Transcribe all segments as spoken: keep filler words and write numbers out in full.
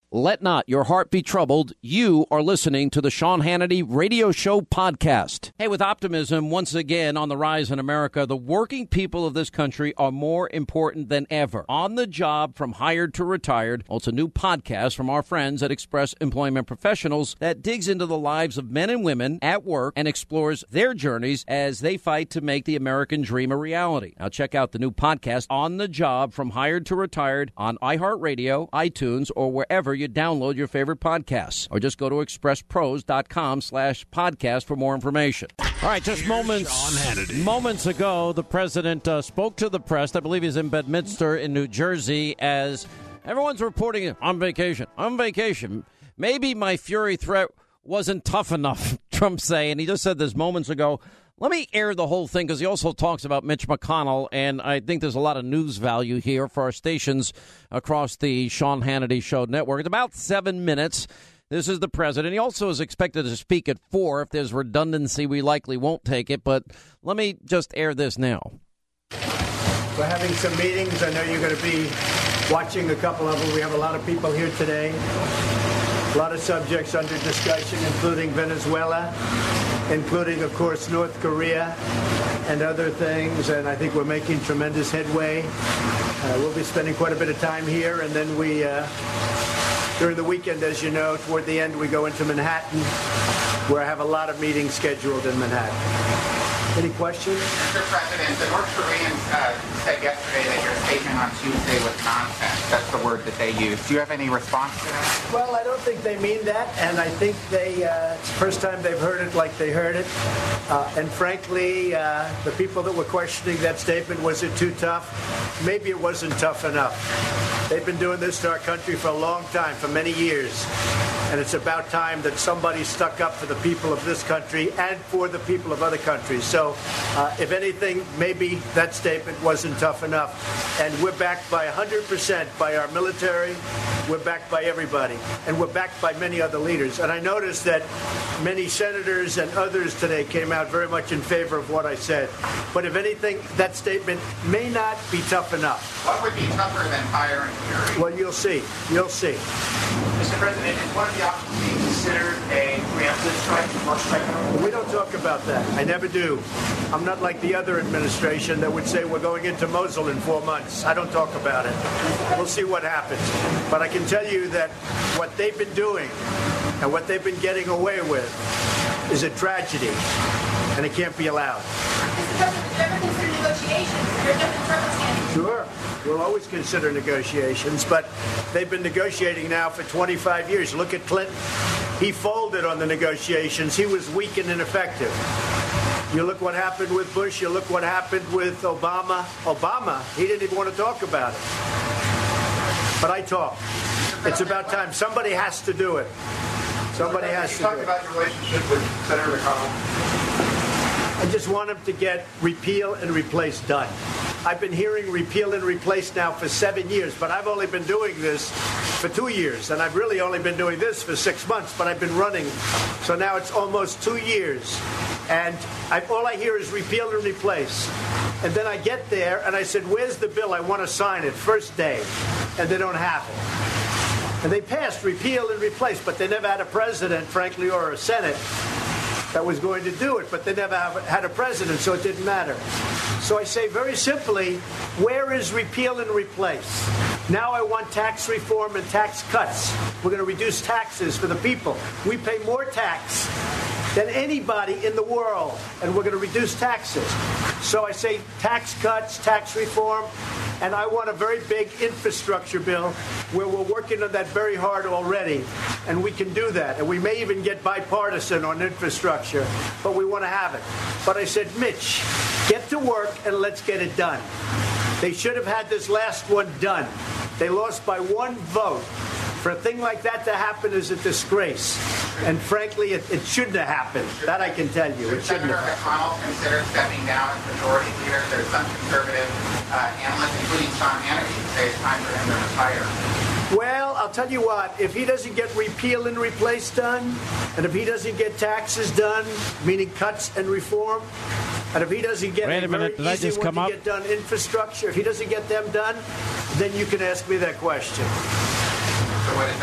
Let not your heart be troubled. You are listening to the Sean Hannity Radio Show podcast. Hey, with optimism once again on the rise in America, the working people of this country are more important than ever. On the Job, From Hired to Retired. Well, it's a new podcast from our friends at Express Employment Professionals that digs into the lives of men and women at work and explores their journeys as they fight to make the American dream a reality. Now, check out the new podcast, On the Job, From Hired to Retired, on iHeartRadio, iTunes, or wherever you download your favorite podcasts, or just go to expresspros.com slash podcast for more information. All right, just Here's moments moments ago, the president uh, spoke to the press. I believe he's in Bedminster in New Jersey as everyone's reporting on vacation. On vacation. Maybe my fury threat wasn't tough enough, Trump saying. And he just said this moments ago. Let me air the whole thing because he also talks about Mitch McConnell, and I think there's a lot of news value here for our stations across the Sean Hannity Show network. It's about seven minutes. This is the president. He also is expected to speak at four. If there's redundancy, we likely won't take it, but let me just air this now. We're having some meetings. I know you're going to be watching a couple of them. We have a lot of people here today. A lot of subjects under discussion, including Venezuela, including, of course, North Korea and other things. And I think we're making tremendous headway. Uh, we'll be spending quite a bit of time here. And then we, uh, during the weekend, as you know, toward the end, we go into Manhattan, where I have a lot of meetings scheduled in Manhattan. Any questions? Mister President, the North Koreans uh, said yesterday that your statement on Tuesday was nonsense. That's the word that they used. Do you have any response to that? Well, I don't think they mean that, and I think they, uh, it's the first time they've heard it like they heard it. Uh, and frankly, uh, the people that were questioning that statement, was it too tough? Maybe it wasn't tough enough. They've been doing this to our country for a long time, for many years. And it's about time that somebody stuck up for the people of this country and for the people of other countries. So, uh, if anything, maybe that statement wasn't tough enough. And we're backed by one hundred percent by our military. We're backed by everybody. And we're backed by many other leaders. And I noticed that many senators and others today came out very much in favor of what I said. But if anything, that statement may not be tough enough. What would be tougher than fire and fury? Well, you'll see. You'll see. Mister President, is one of the options being considered a preemptive strike, more strike? We don't talk about that. I never do. I'm not like the other administration that would say we're going into Mosul in four months. I don't talk about it. We'll see what happens. But I can tell you that what they've been doing and what they've been getting away with is a tragedy, and it can't be allowed. Mister President, do you ever consider negotiations under different circumstances? Sure. We'll always consider negotiations, but they've been negotiating now for twenty-five years. Look at Clinton. He folded on the negotiations. He was weak and ineffective. You look what happened with Bush. You look what happened with Obama. Obama, he didn't even want to talk about it. But I talk. It's about time. Somebody has to do it. Somebody has to do it. You talked about your relationship with Senator McConnell. I just want him to get repeal and replace done. I've been hearing repeal and replace now for seven years, but I've only been doing this for two years, and I've really only been doing this for six months, but I've been running. So now it's almost two years, and I, all I hear is repeal and replace. And then I get there, and I said, where's the bill? I want to sign it first day, and they don't have it. And they passed repeal and replace, but they never had a president, frankly, or a Senate that was going to do it, but they never have, had a president, so it didn't matter. So I say very simply, where is repeal and replace? Now I want tax reform and tax cuts. We're going to reduce taxes for the people. We pay more tax than anybody in the world, and we're going to reduce taxes. So I say tax cuts, tax reform, and I want a very big infrastructure bill where we're working on that very hard already, and we can do that. And we may even get bipartisan on infrastructure, but we want to have it. But I said, Mitch, get to work and let's get it done. They should have had this last one done. They lost by one vote. For a thing like that to happen is a disgrace. And frankly, it, it shouldn't have happened. That I can tell you. It shouldn't Senator have. McConnell considered stepping down as majority leader. There's some conservative uh, analysts, including Sean Hannity, who say it's time for him to retire. Well, I'll tell you what, if he doesn't get repeal and replace done, and if he doesn't get taxes done, meaning cuts and reform, and if he doesn't get Wait a minute, did I easy just one come to up? get done infrastructure, if he doesn't get them done, then you can ask me that question. So what is that?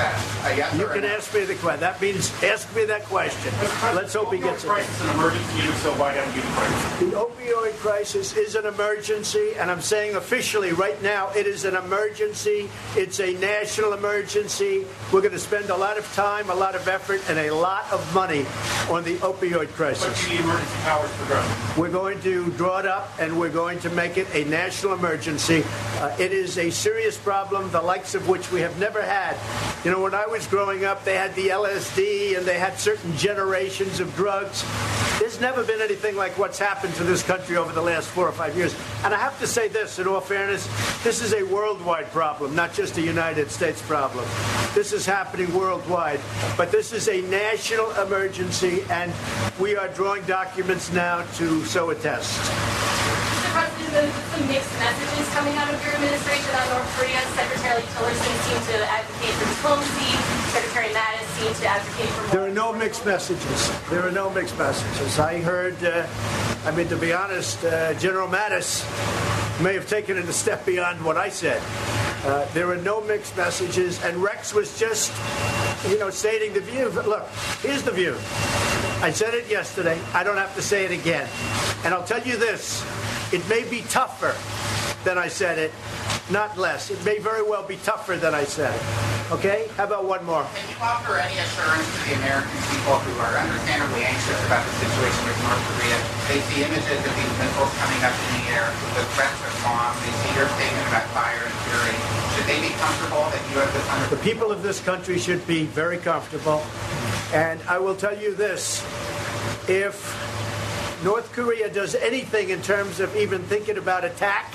A yes You or a can no? ask me the question. That means ask me that question. Let's hope he gets it. Crisis an emergency, so why haven't you declared it? The opioid crisis is an emergency, and I'm saying officially right now it is an emergency. It's a national emergency. We're going to spend a lot of time, a lot of effort, and a lot of money on the opioid But crisis. you need emergency powers for drugs. We're going to draw it up, and we're going to make it a national emergency. Uh, it is a serious problem, the likes of which we have never had. You know, when I was growing up, they had the L S D, and they had certain generations of drugs. There's never been anything like what's happened to this country over the last four or five years. And I have to say this, in all fairness, this is a worldwide problem, not just a United States problem. This is happening worldwide. But this is a national emergency, and we are drawing documents now to so attest. Mister President, there's some mixed messages coming out of your administration on North Korea. Secretary Tillerson seemed to advocate for diplomacy. Secretary Mattis seemed to advocate for more. There are no mixed messages. There are no mixed messages. I heard, uh, I mean, to be honest, uh, General Mattis may have taken it a step beyond what I said. Uh, there are no mixed messages, and Rex was just, you know, stating the view. But look, here's the view. I said it yesterday. I don't have to say it again. And I'll tell you this. It may be tougher than I said it, not less. It may very well be tougher than I said it. Okay? How about one more? Can you offer any assurance to the American people who are understandably anxious about the situation with North Korea? They see images of these missiles coming up in the air, the threats of bombs. They see your statement about fire and fury. Should they be comfortable that you have this under The people of this country should be very comfortable. And I will tell you this. If North Korea does anything in terms of even thinking about attack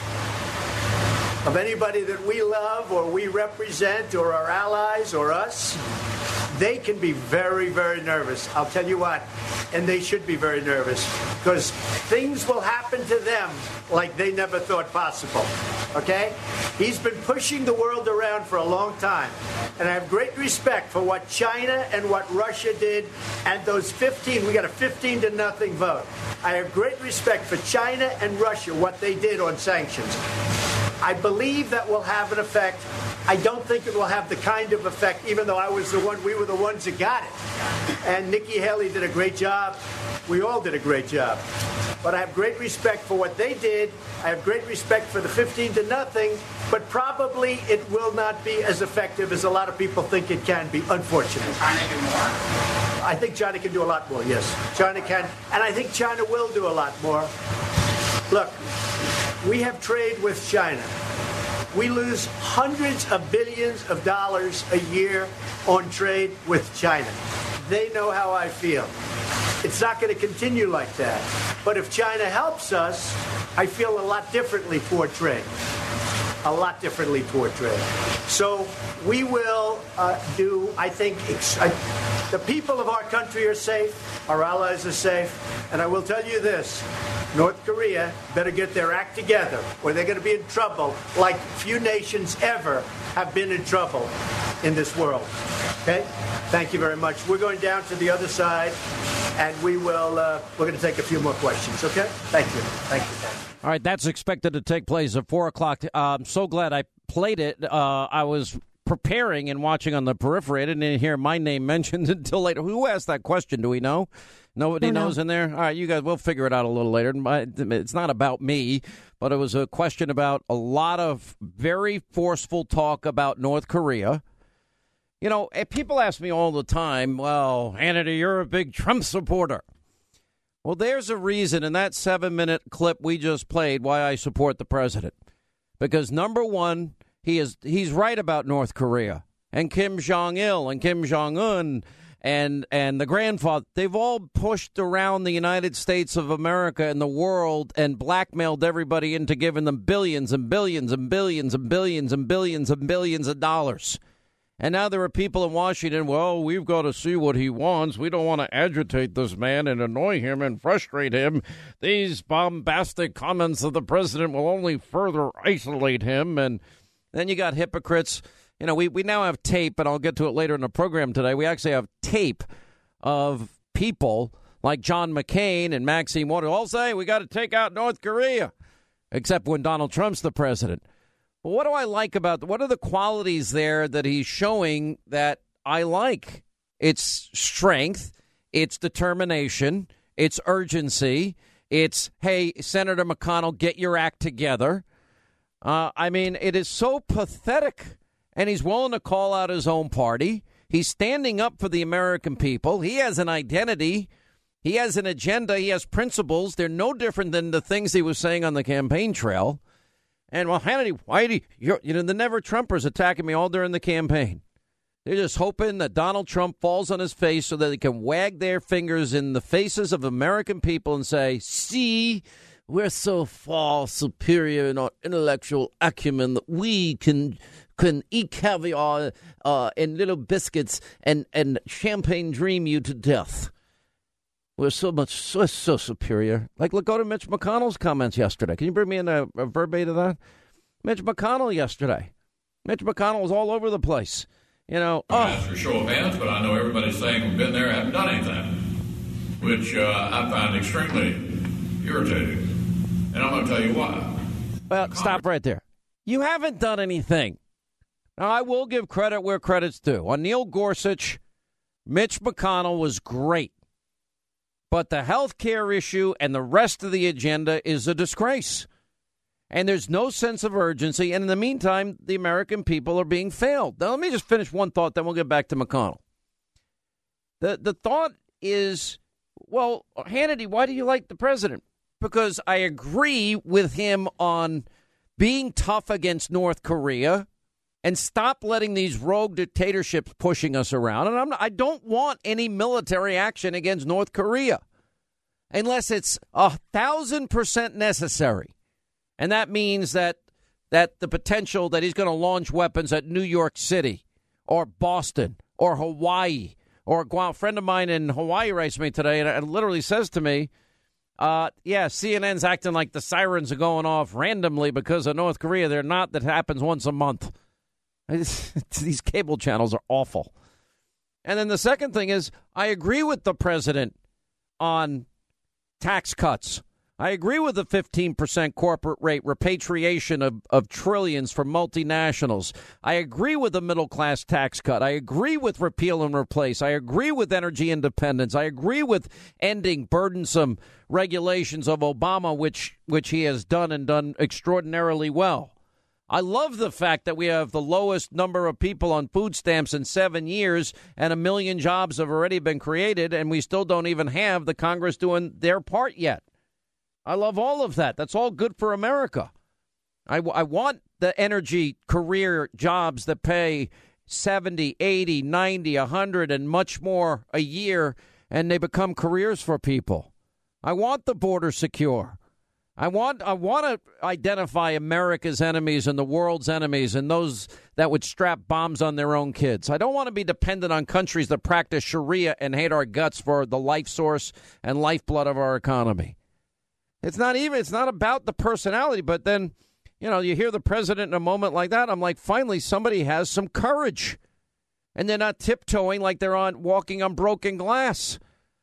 of anybody that we love or we represent or our allies or us, they can be very, very nervous. I'll tell you what, and they should be very nervous because things will happen to them like they never thought possible. Okay? He's been pushing the world around for a long time, and I have great respect for what China and what Russia did, and those fifteen, we got a fifteen to nothing vote. I have great respect for China and Russia, what they did on sanctions. I believe that will have an effect. I don't think it will have the kind of effect, even though I was the one, we were the ones that got it. And Nikki Haley did a great job. We all did a great job. But I have great respect for what they did. I have great respect for the fifteen to nothing, but probably it will not be as effective as a lot of people think it can be, unfortunately. China do more? I think China can do a lot more, yes. China can, and I think China will do a lot more. Look, we have trade with China. We lose hundreds of billions of dollars a year on trade with China. They know how I feel. It's not going to continue like that. But if China helps us, I feel a lot differently toward trade. A lot differently toward trade. So we will uh, do, I think, ex- I, the people of our country are safe. Our allies are safe. And I will tell you this. North Korea better get their act together or they're going to be in trouble like few nations ever have been in trouble in this world. Okay? Thank you very much. We're going down to the other side, and we will, uh, we're going to take a few more questions, okay? Thank you. Thank you. All right, that's expected to take place at four o'clock. Uh, I'm so glad I played it. Uh, I was preparing and watching on the periphery. I didn't hear my name mentioned until later. Who asked that question? Do we know? Nobody oh, knows no. in there? All right, you guys, we'll figure it out a little later. It's not about me, but it was a question about a lot of very forceful talk about North Korea. You know, people ask me all the time, well, Hannity, you're a big Trump supporter. Well, there's a reason in that seven-minute clip we just played why I support the president. Because, number one, he is he's right about North Korea and Kim Jong-il and Kim Jong-un and and the grandfather. They've all pushed around the United States of America and the world and blackmailed everybody into giving them billions and billions and billions and billions and billions and billions of dollars. And now there are people in Washington, well, we've got to see what he wants. We don't want to agitate this man and annoy him and frustrate him. These bombastic comments of the president will only further isolate him. And then you got hypocrites. You know, we, we now have tape, and I'll get to it later in the program today. We actually have tape of people like John McCain and Maxine Waters all say we got to take out North Korea, except when Donald Trump's the president. Well, what do I like about, what are the qualities there that he's showing that I like. It's strength. It's determination. It's urgency. It's, hey, Senator McConnell, get your act together. Uh, I mean, it is so pathetic. And he's willing to call out his own party. He's standing up for the American people. He has an identity. He has an agenda. He has principles. They're no different than the things he was saying on the campaign trail. And, well, Hannity, why do you, you're, you know, the never-Trumpers attacking me all during the campaign. They're just hoping that Donald Trump falls on his face so that they can wag their fingers in the faces of American people and say, see, we're so far superior in our intellectual acumen that we can can eat caviar uh, and little biscuits and, and champagne dream you to death. We're so much, so, so superior. Like, look, go to Mitch McConnell's comments yesterday. Can you bring me in a, a verbatim of that? Mitch McConnell yesterday. Mitch McConnell was all over the place. You know, oh. Ask for show of hands, but I know everybody's saying we've been there, haven't done anything, which uh, I find extremely irritating. And I'm going to tell you why. Well, stop right there. You haven't done anything. Now, I will give credit where credit's due. On Neil Gorsuch, Mitch McConnell was great. But the health care issue and the rest of the agenda is a disgrace. And there's no sense of urgency. And in the meantime, the American people are being failed. Now, let me just finish one thought, then we'll get back to McConnell. The, the thought is, well, Hannity, why do you like the president? Because I agree with him on being tough against North Korea and stop letting these rogue dictatorships pushing us around. And I'm not, I don't want any military action against North Korea unless it's a thousand percent necessary. And that means that that the potential that he's going to launch weapons at New York City or Boston or Hawaii or a friend of mine in Hawaii writes me today and it literally says to me, uh, yeah, C N N's acting like the sirens are going off randomly because of North Korea. They're not. That happens once a month. These cable channels are awful. And then the second thing is I agree with the president on tax cuts. I agree with the fifteen percent corporate rate, repatriation of, of trillions for multinationals. I agree with the middle class tax cut. I agree with repeal and replace. I agree with energy independence. I agree with ending burdensome regulations of Obama, which which he has done and done extraordinarily well. I love the fact that we have the lowest number of people on food stamps in seven years and a million jobs have already been created, and we still don't even have the Congress doing their part yet. I love all of that. That's all good for America. I, I want the energy career jobs that pay seventy, eighty, ninety, one hundred and much more a year, and they become careers for people. I want the border secure. I want I want to identify America's enemies and the world's enemies and those that would strap bombs on their own kids. I don't want to be dependent on countries that practice Sharia and hate our guts for the life source and lifeblood of our economy. It's not even it's not about the personality. But then, you know, you hear the president in a moment like that. I'm like, finally, somebody has some courage and they're not tiptoeing like they're on walking on broken glass.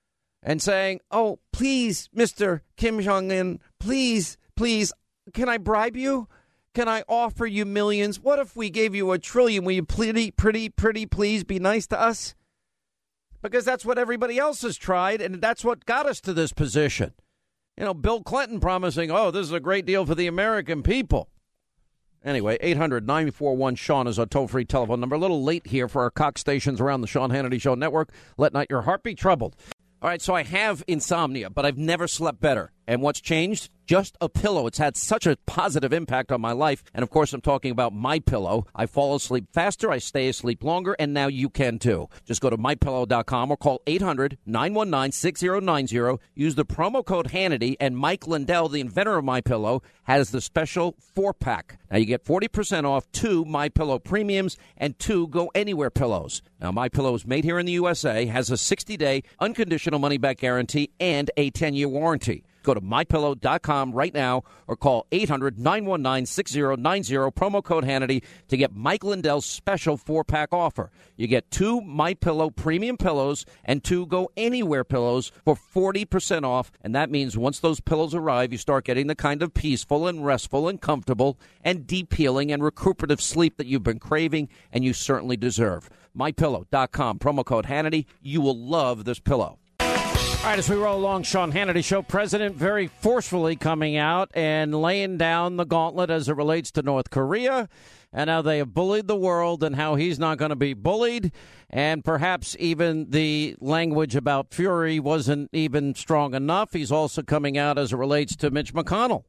And saying, oh, please, Mister Kim Jong-un, please, please, can I bribe you? Can I offer you millions? What if we gave you a trillion? Will you pretty, pretty, pretty please be nice to us? Because that's what everybody else has tried, and that's what got us to this position. You know, Bill Clinton promising, oh, this is a great deal for the American people. Anyway, eight hundred nine four one Sean is our toll-free telephone number. A little late here for our Cox stations around the Sean Hannity Show Network. Let not your heart be troubled. All right, so I have insomnia, but I've never slept better. And what's changed? Just a pillow. It's had such a positive impact on my life. And, of course, I'm talking about MyPillow. I fall asleep faster, I stay asleep longer, and now you can, too. Just go to my pillow dot com or call eight hundred nine one nine six zero nine zero. Use the promo code Hannity, and Mike Lindell, the inventor of MyPillow, has the special four-pack. Now, you get forty percent off two MyPillow premiums and two Go Anywhere pillows. Now, MyPillow is made here in the U S A, has a sixty-day unconditional money-back guarantee, and a ten-year warranty. Go to my pillow dot com right now or call eight hundred nine one nine six zero nine zero, promo code Hannity, to get Mike Lindell's special four-pack offer. You get two MyPillow premium pillows and two Go Anywhere pillows for forty percent off, and that means once those pillows arrive, you start getting the kind of peaceful and restful and comfortable and deep healing and recuperative sleep that you've been craving and you certainly deserve. my pillow dot com, promo code Hannity. You will love this pillow. All right, as we roll along, Sean Hannity Show, President very forcefully coming out and laying down the gauntlet as it relates to North Korea and how they have bullied the world and how he's not going to be bullied. And perhaps even the language about fury wasn't even strong enough. He's also coming out as it relates to Mitch McConnell.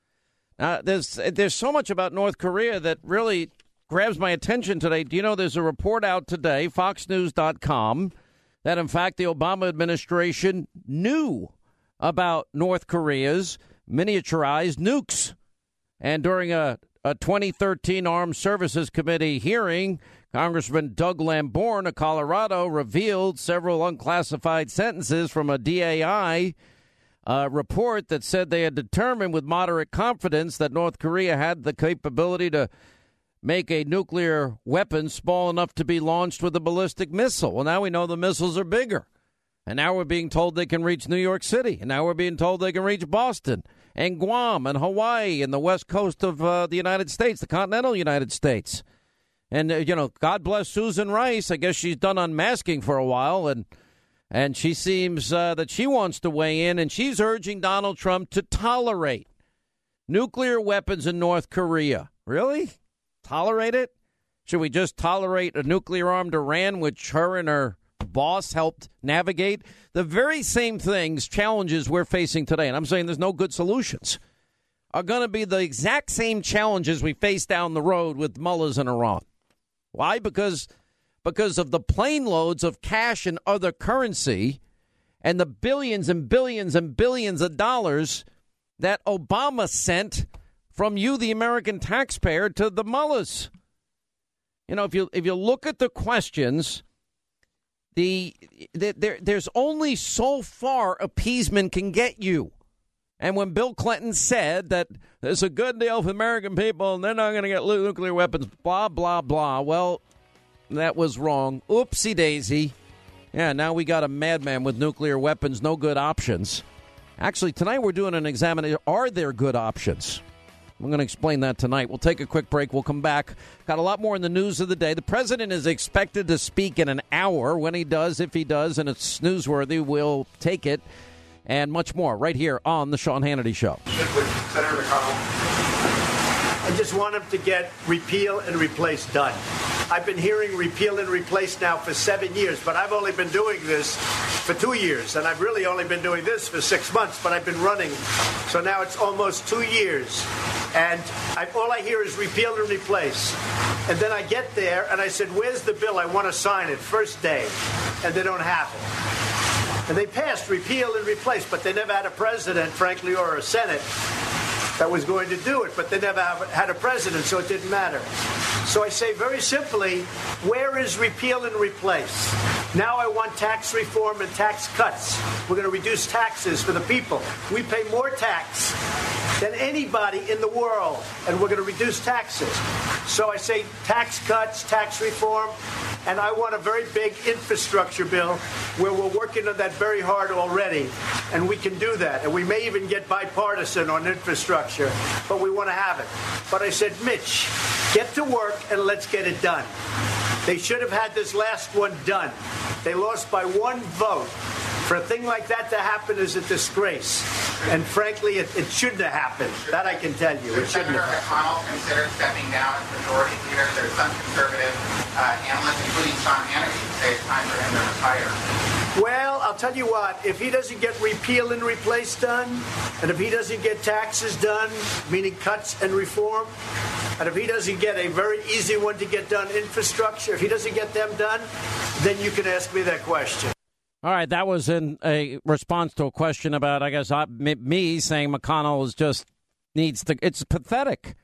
Now, there's, there's so much about North Korea that really grabs my attention today. Do you know there's a report out today, fox news dot com, that, in fact, the Obama administration knew about North Korea's miniaturized nukes. And during a, a twenty thirteen Armed Services Committee hearing, Congressman Doug Lamborn of Colorado revealed several unclassified sentences from a D A I uh, report that said they had determined with moderate confidence that North Korea had the capability to make a nuclear weapon small enough to be launched with a ballistic missile. Well, now we know the missiles are bigger. And now we're being told they can reach New York City. And now we're being told they can reach Boston and Guam and Hawaii and the west coast of uh, the United States, the continental United States. And, uh, you know, God bless Susan Rice. I guess she's done unmasking for a while. And and she seems uh, that she wants to weigh in. And she's urging Donald Trump to tolerate nuclear weapons in North Korea. Really? Tolerate it? Should we just tolerate a nuclear-armed Iran, which her and her boss helped navigate? The very same things, challenges we're facing today, and I'm saying there's no good solutions, are going to be the exact same challenges we face down the road with mullahs in Iran. Why? Because, because of the plane loads of cash and other currency and the billions and billions and billions of dollars that Obama sent from you, the American taxpayer, to the mullahs. You know, if you if you look at the questions, the, the there there's only so far appeasement can get you. And when Bill Clinton said that there's a good deal for American people and they're not going to get nuclear weapons, blah, blah, blah, well, that was wrong. Oopsie daisy. Yeah, now we got a madman with nuclear weapons, no good options. Actually, tonight we're doing an examination. Are there good options? I'm going to explain that tonight. We'll take a quick break. We'll come back. Got a lot more in the news of the day. The president is expected to speak in an hour. When he does, if he does, and it's newsworthy, we'll take it. And much more right here on The Sean Hannity Show. Senator McConnell. I just want him to get repeal and replace done. I've been hearing repeal and replace now for seven years, but I've only been doing this for two years, and I've really only been doing this for six months, but I've been running. So now it's almost two years, and I, all I hear is repeal and replace. And then I get there, and I said, where's the bill? I want to sign it first day, and they don't have it. And they passed repeal and replace, but they never had a president, frankly, or a Senate that was going to do it, but they never have, had a president, so it didn't matter. So I say very simply, where is repeal and replace? Now I want tax reform and tax cuts. We're going to reduce taxes for the people. We pay more tax than anybody in the world, and we're going to reduce taxes. So I say tax cuts, tax reform, and I want a very big infrastructure bill where we're working on that very hard already, and we can do that. And we may even get bipartisan on infrastructure, but we want to have it. But I said, Mitch, get to work and let's get it done. They should have had this last one done. They lost by one vote. For a thing like that to happen is a disgrace. And frankly, it, it shouldn't have happened. That I can tell you. It shouldn't Senator have. McConnell considered stepping down as majority leader. There's some conservative uh, analysts, including Sean Hannity, who say it's time for him to retire. Well, I'll tell you what, if he doesn't get repeal and replace done, and if he doesn't get taxes done, meaning cuts and reform, and if he doesn't get a very easy one to get done, infrastructure, if he doesn't get them done, then you can ask me that question. All right, that was in a response to a question about, I guess, me saying McConnell is just needs to, it's pathetic.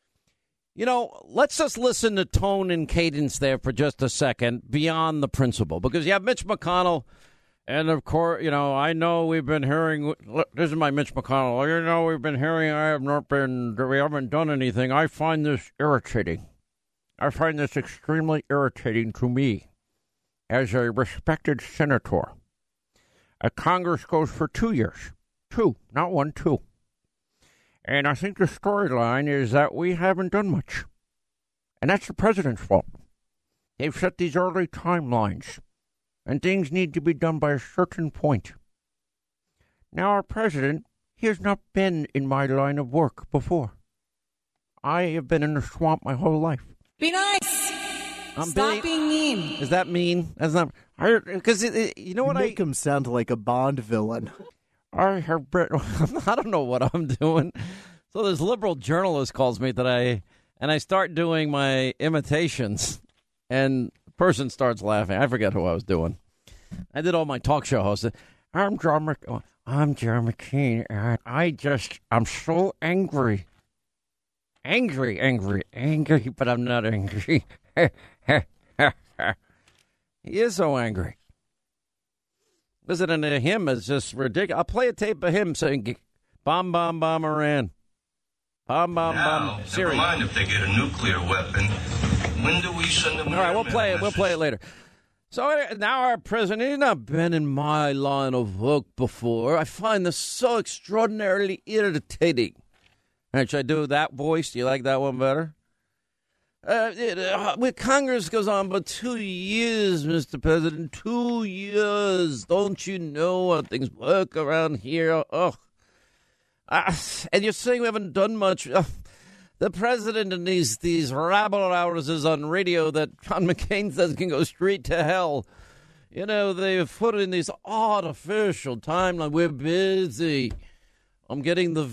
You know, let's just listen to tone and cadence there for just a second beyond the principle, because you have Mitch McConnell, and of course, you know, I know we've been hearing, this is my Mitch McConnell, you know, we've been hearing, I have not been, we haven't done anything. I find this irritating. I find this extremely irritating to me as a respected senator. A Congress goes for two years. Two, not one, two. And I think the storyline is that we haven't done much. And that's the president's fault. They've set these early timelines, and things need to be done by a certain point. Now, our president, he has not been in my line of work before. I have been in the swamp my whole life. Be nice. I'm Stop being, being mean. Is that mean? That's not. Because you know you what make I him sound like a Bond villain. I have been. I don't know what I'm doing. So this liberal journalist calls me today, and I start doing my imitations, and the person starts laughing. I forget who I was doing. I did all my talk show hosts. I'm John Mc. I'm John McCain, and I just I'm so angry. Angry, angry, angry, but I'm not angry. He is so angry. Listening to him is just ridiculous. I'll play a tape of him saying, bomb, bomb, bomb Iran. Bomb, bomb, now, bomb Syria. Never mind if they get a nuclear weapon. When do we send them? All right, we'll play it. We'll play it later. So now our president, he's not been in my line of work before. I find this so extraordinarily irritating. All right, should I do that voice? Do you like that one better? Uh, it, uh, with Congress goes on but two years, Mister President, two years. Don't you know how things work around here? Oh, uh, and you're saying we haven't done much. Uh, the president and these these rabble rousers on radio that John McCain says can go straight to hell. You know, they've put in these artificial timeline. We're busy. I'm getting the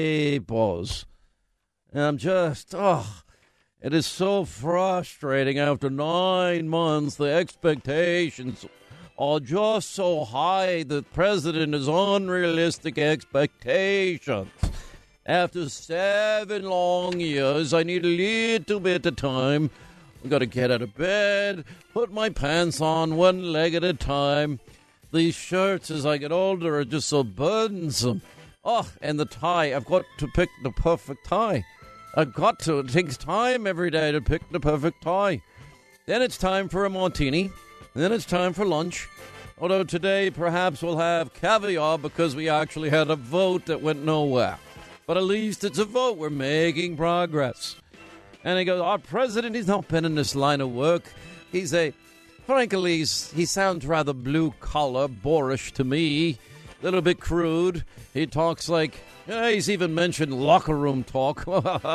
vapors. And I'm just, oh, it is so frustrating. After nine months, the expectations are just so high. The president has unrealistic expectations. After seven long years, I need a little bit of time. I've got to get out of bed, put my pants on one leg at a time. These shirts, as I get older, are just so burdensome. Oh, and the tie. I've got to pick the perfect tie. I've got to. It takes time every day to pick the perfect tie. Then it's time for a martini. Then it's time for lunch. Although today perhaps we'll have caviar because we actually had a vote that went nowhere. But at least it's a vote. We're making progress. And he goes, our president, he's not been in this line of work. He's a, frankly, he's, he sounds rather blue-collar, boorish to me. A little bit crude. He talks like, yeah, he's even mentioned locker room talk.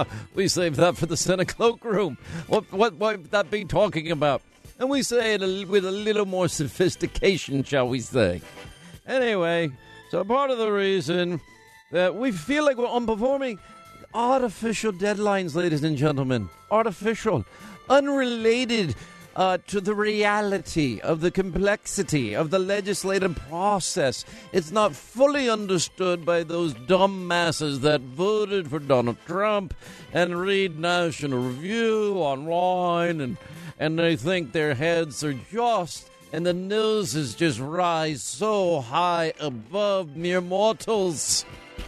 We saved that for the Senate cloakroom. What, what, what would that be talking about? And we say it with a little more sophistication, shall we say. Anyway, so part of the reason that we feel like we're unperforming, artificial deadlines, ladies and gentlemen. Artificial. Unrelated uh, to the reality of the complexity of the legislative process. It's not fully understood by those dumb masses that voted for Donald Trump and read National Review online, and, and they think their heads are just, and the noses just rise so high above mere mortals.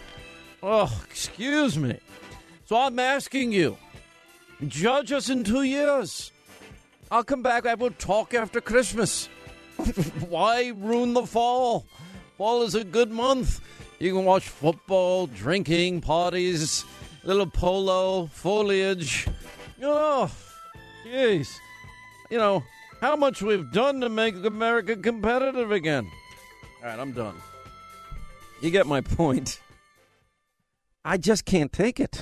Oh, excuse me. So I'm asking you, judge us in two years. I'll come back. I will talk after Christmas. Why ruin the fall? Fall is a good month. You can watch football, drinking, parties, little polo, foliage. Oh, jeez. You know, how much we've done to make America competitive again. All right, I'm done. You get my point. I just can't take it.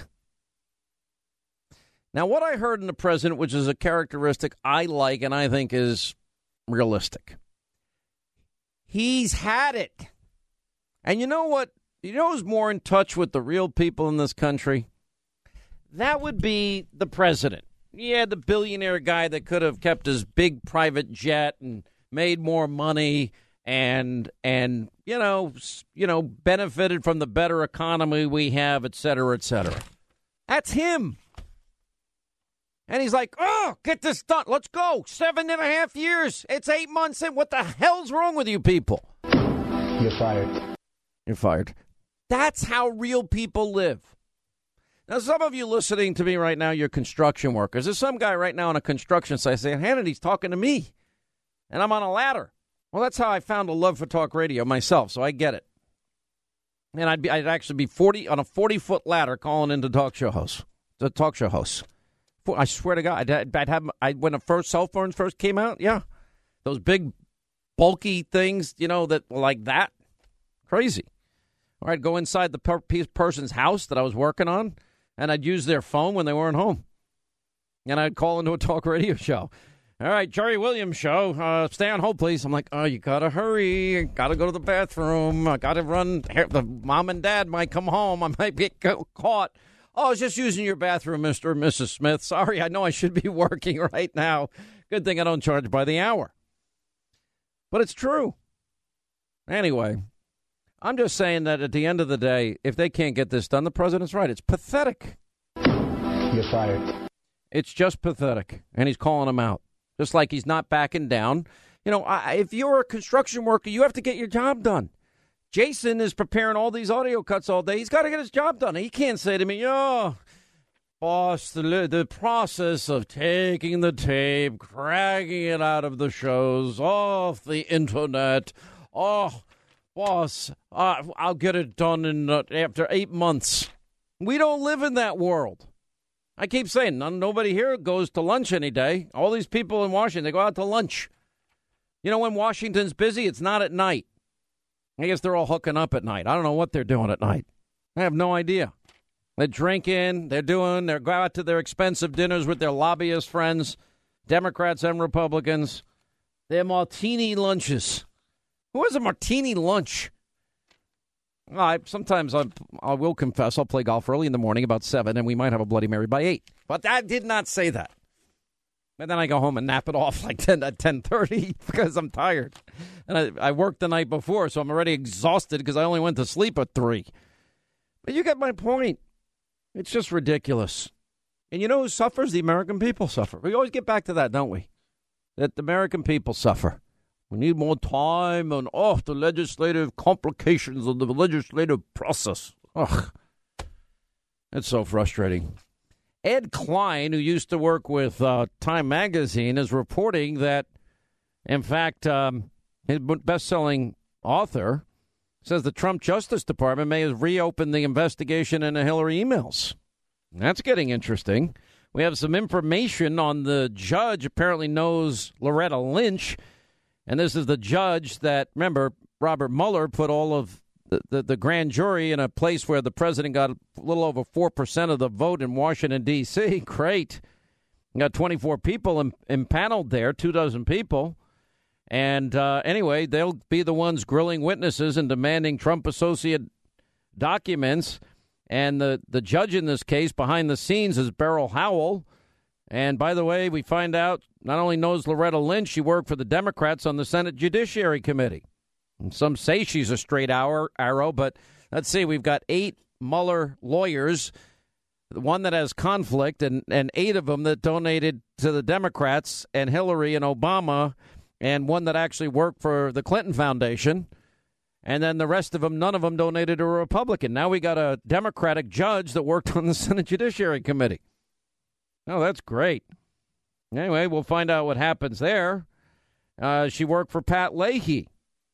Now, what I heard in the president, which is a characteristic I like and I think is realistic, he's had it. And you know what? You know who's more in touch with the real people in this country? That would be the president. Yeah, the billionaire guy that could have kept his big private jet and made more money and, and you know, you know, benefited from the better economy we have, et cetera, et cetera. That's him. And he's like, oh, get this done. Let's go. Seven and a half years. It's eight months in. What the hell's wrong with you people? You're fired. You're fired. That's how real people live. Now, some of you listening to me right now, you're construction workers. There's some guy right now on a construction site saying, Hannity's talking to me, and I'm on a ladder. Well, that's how I found a love for talk radio myself, so I get it. And I'd be, I'd actually be forty on a forty-foot ladder calling into talk show hosts, the talk show hosts. I swear to God, I'd, I'd have I when the first cell phones first came out. Yeah, those big, bulky things, you know, that like that. Crazy. Or I'd go inside the per- person's house that I was working on, and I'd use their phone when they weren't home. And I'd call into a talk radio show. All right, Jerry Williams show. Uh, stay on hold, please. I'm like, oh, you got to hurry. Got to go to the bathroom. I got to run. The mom and dad might come home. I might get caught. Oh, I was just using your bathroom, Mister and Missus Smith. Sorry, I know I should be working right now. Good thing I don't charge by the hour. But it's true. Anyway, I'm just saying that at the end of the day, if they can't get this done, the president's right. It's pathetic. You're fired. It's just pathetic. And he's calling them out. Just like he's not backing down. You know, I, if you're a construction worker, you have to get your job done. Jason is preparing all these audio cuts all day. He's got to get his job done. He can't say to me, oh, boss, the, the process of taking the tape, dragging it out of the shows, off the internet, oh, boss, uh, I'll get it done in uh, after eight months. We don't live in that world. I keep saying, none, nobody here goes to lunch any day. All these people in Washington, they go out to lunch. You know, when Washington's busy, it's not at night. I guess they're all hooking up at night. I don't know what they're doing at night. I have no idea. They're drinking, they're doing, they go out to their expensive dinners with their lobbyist friends, Democrats and Republicans. Their martini lunches. Who has a martini lunch? Well, I, sometimes I, I will confess I'll play golf early in the morning about seven, and we might have a Bloody Mary by eight. But I did not say that. And then I go home and nap it off like ten at ten thirty because I'm tired. And I, I worked the night before, so I'm already exhausted because I only went to sleep at three. But you get my point. It's just ridiculous. And you know who suffers? The American people suffer. We always get back to that, don't we? That the American people suffer. We need more time on, oh, the legislative complications of the legislative process. Ugh. It's so frustrating. Ed Klein, who used to work with uh, Time Magazine, is reporting that, in fact, um, his best-selling author says the Trump Justice Department may have reopened the investigation into Hillary emails. That's getting interesting. We have some information on the judge apparently knows Loretta Lynch, and this is the judge that, remember, Robert Mueller put all of the, the, the grand jury in a place where the president got a little over four percent of the vote in Washington, D C Great. We got twenty-four people im- impaneled there, two dozen people. And uh, anyway, they'll be the ones grilling witnesses and demanding Trump associate documents. And the, the judge in this case behind the scenes is Beryl Howell. And by the way, we find out not only knows Loretta Lynch, she worked for the Democrats on the Senate Judiciary Committee. And some say she's a straight hour arrow, but let's see, we've got eight Mueller lawyers, one that has conflict, and, and eight of them that donated to the Democrats and Hillary and Obama, and one that actually worked for the Clinton Foundation. And then the rest of them, none of them donated to a Republican. Now we got a Democratic judge that worked on the Senate Judiciary Committee. Oh, that's great. Anyway, we'll find out what happens there. Uh, she worked for Pat Leahy.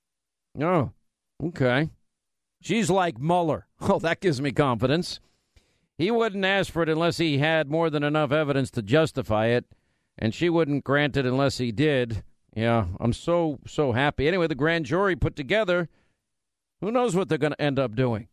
Oh, okay. She's like Mueller. Oh, that gives me confidence. He wouldn't ask for it unless he had more than enough evidence to justify it, and she wouldn't grant it unless he did. Yeah, I'm so, so happy. Anyway, the grand jury put together, who knows what they're going to end up doing.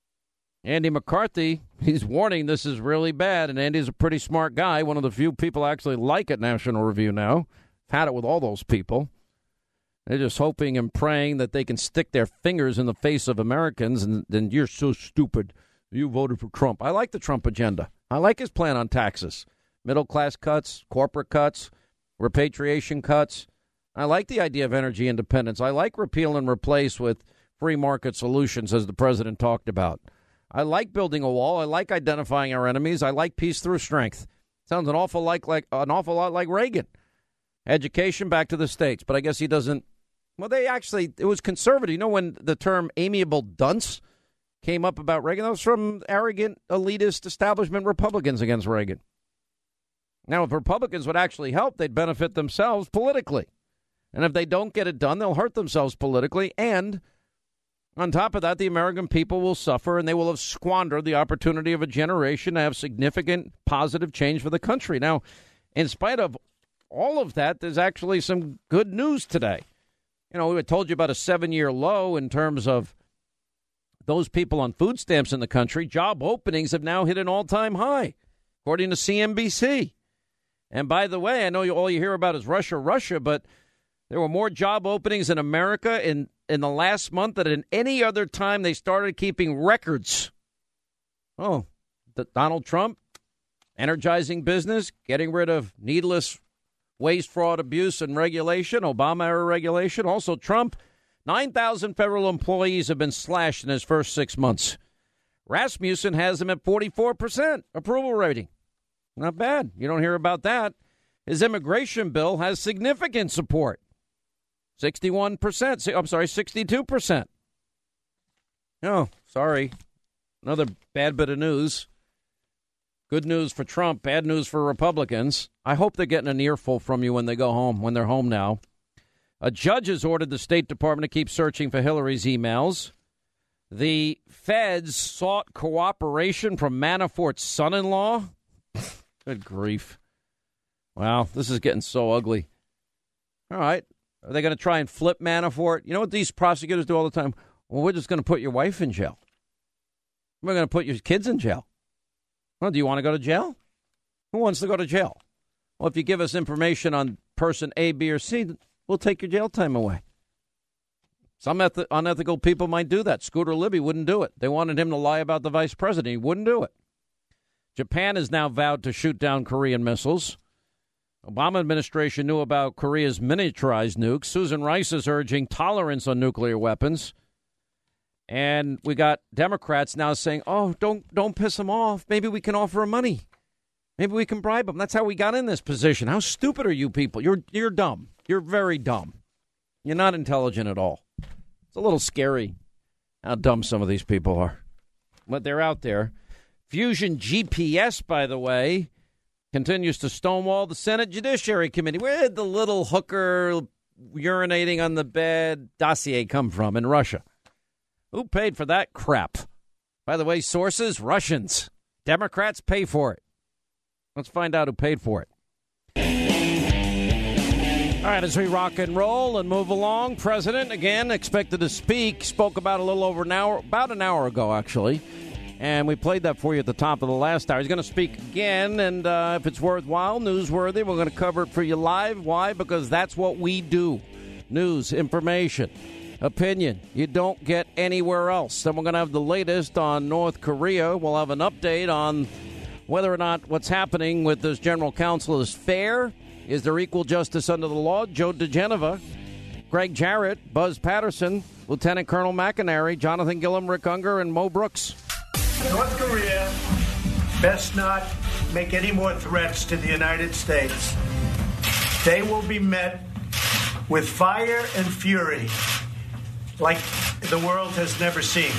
Andy McCarthy, he's warning this is really bad, and Andy's a pretty smart guy, one of the few people I actually like at National Review now. I've had it with all those people. They're just hoping and praying that they can stick their fingers in the face of Americans, and then you're so stupid. You voted for Trump. I like the Trump agenda. I like his plan on taxes, middle-class cuts, corporate cuts, repatriation cuts. I like the idea of energy independence. I like repeal and replace with free market solutions, as the president talked about. I like building a wall. I like identifying our enemies. I like peace through strength. Sounds an awful like like an awful lot like Reagan. Education back to the states, but I guess he doesn't. Well, they actually, it was conservative. You know, when the term amiable dunce came up about Reagan, that was from arrogant, elitist establishment Republicans against Reagan. Now, if Republicans would actually help, they'd benefit themselves politically. And if they don't get it done, they'll hurt themselves politically. And On top of that, the American people will suffer, and they will have squandered the opportunity of a generation to have significant positive change for the country. Now, in spite of all of that, there's actually some good news today. You know, we had told you about a seven-year low in terms of those people on food stamps in the country. Job openings have now hit an all-time high, according to C N B C. And by the way, I know you, all you hear about is Russia, Russia, but there were more job openings in America in, in the last month than in any other time they started keeping records. Oh, the, Donald Trump, energizing business, getting rid of needless waste, fraud, abuse, and regulation, Obama-era regulation. Also, Trump, nine thousand federal employees have been slashed in his first six months. Rasmussen has him at forty-four percent approval rating. Not bad. You don't hear about that. His immigration bill has significant support. sixty-one percent. I'm sorry, sixty-two percent. Oh, sorry. Another bad bit of news. Good news for Trump, bad news for Republicans. I hope they're getting an earful from you when they go home, when they're home now. A judge has ordered the State Department to keep searching for Hillary's emails. The feds sought cooperation from Manafort's son-in-law. Good grief. Wow, this is getting so ugly. All right. Are they going to try and flip Manafort? You know what these prosecutors do all the time? Well, we're just going to put your wife in jail. We're going to put your kids in jail. Well, do you want to go to jail? Who wants to go to jail? Well, if you give us information on person A, B, or C, we'll take your jail time away. Some eth- unethical people might do that. Scooter Libby wouldn't do it. They wanted him to lie about the vice president. He wouldn't do it. Japan has now vowed to shoot down Korean missiles. Obama administration knew about Korea's miniaturized nukes. Susan Rice is urging tolerance on nuclear weapons. And we got Democrats now saying, oh, don't don't piss them off. Maybe we can offer them money. Maybe we can bribe them. That's how we got in this position. How stupid are you people? You're you're dumb. You're very dumb. You're not intelligent at all. It's a little scary how dumb some of these people are. But they're out there. Fusion G P S, by the way, continues to stonewall the Senate Judiciary Committee. Where did the little hooker urinating on the bed dossier come from in Russia? Who paid for that crap? By the way, sources, Russians. Democrats pay for it. Let's find out who paid for it. All right, as we rock and roll and move along, President, again, expected to speak, spoke about a little over an hour, about an hour ago, actually. And we played that for you at the top of the last hour. He's going to speak again, and uh, if it's worthwhile, newsworthy, we're going to cover it for you live. Why? Because that's what we do. News, information, opinion. You don't get anywhere else. Then we're going to have the latest on North Korea. We'll have an update on whether or not what's happening with this general counsel is fair. Is there equal justice under the law? Joe DeGeneva, Greg Jarrett, Buzz Patterson, Lieutenant Colonel McInerney, Jonathan Gillum, Rick Unger, and Mo Brooks. North Korea best not make any more threats to the United States. They will be met with fire and fury like the world has never seen.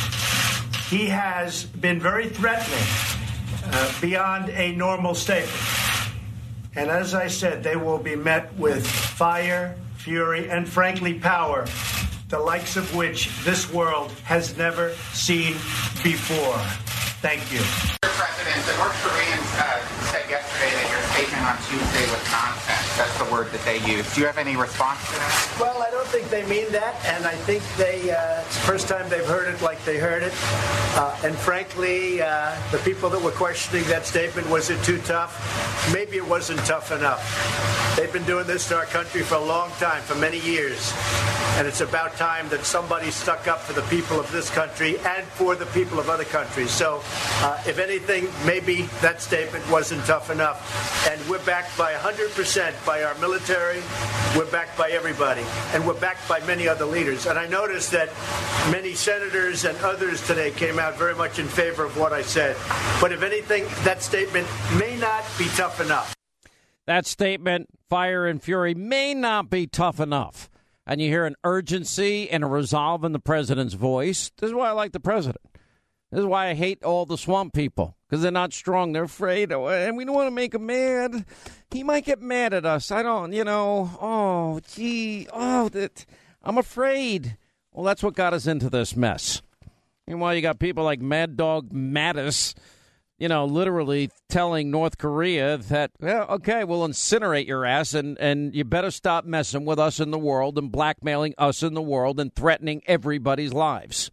He has been very threatening uh, beyond a normal statement. And as I said, they will be met with fire, fury, and frankly, power, the likes of which this world has never seen before. Thank you. Mister President, the North Koreans uh, said yesterday that your statement on Tuesday was nonsense. That's the word that they used. Do you have any response to that? Well, I don't think they mean that, and I think they, uh, it's the first time they've heard it like they heard it. Uh, and frankly, uh, the people that were questioning that statement, was it too tough? Maybe it wasn't tough enough. They've been doing this to our country for a long time, for many years. And it's about time that somebody stuck up for the people of this country and for the people of other countries. So, uh, if anything, maybe that statement wasn't tough enough. And we're backed by one hundred percent by our military. We're backed by everybody. And we're backed by many other leaders. And I noticed that many senators and others today came out very much in favor of what I said. But if anything, that statement may not be tough enough. That statement, fire and fury, may not be tough enough. And you hear an urgency and a resolve in the president's voice. This is why I like the president. This is why I hate all the swamp people, because they're not strong. They're afraid, and we don't want to make him mad. He might get mad at us. I don't, you know, oh, gee, oh, that I'm afraid. Well, that's what got us into this mess. Meanwhile, you got people like Mad Dog Mattis, you know, literally telling North Korea that, well, okay, we'll incinerate your ass and, and you better stop messing with us in the world and blackmailing us in the world and threatening everybody's lives.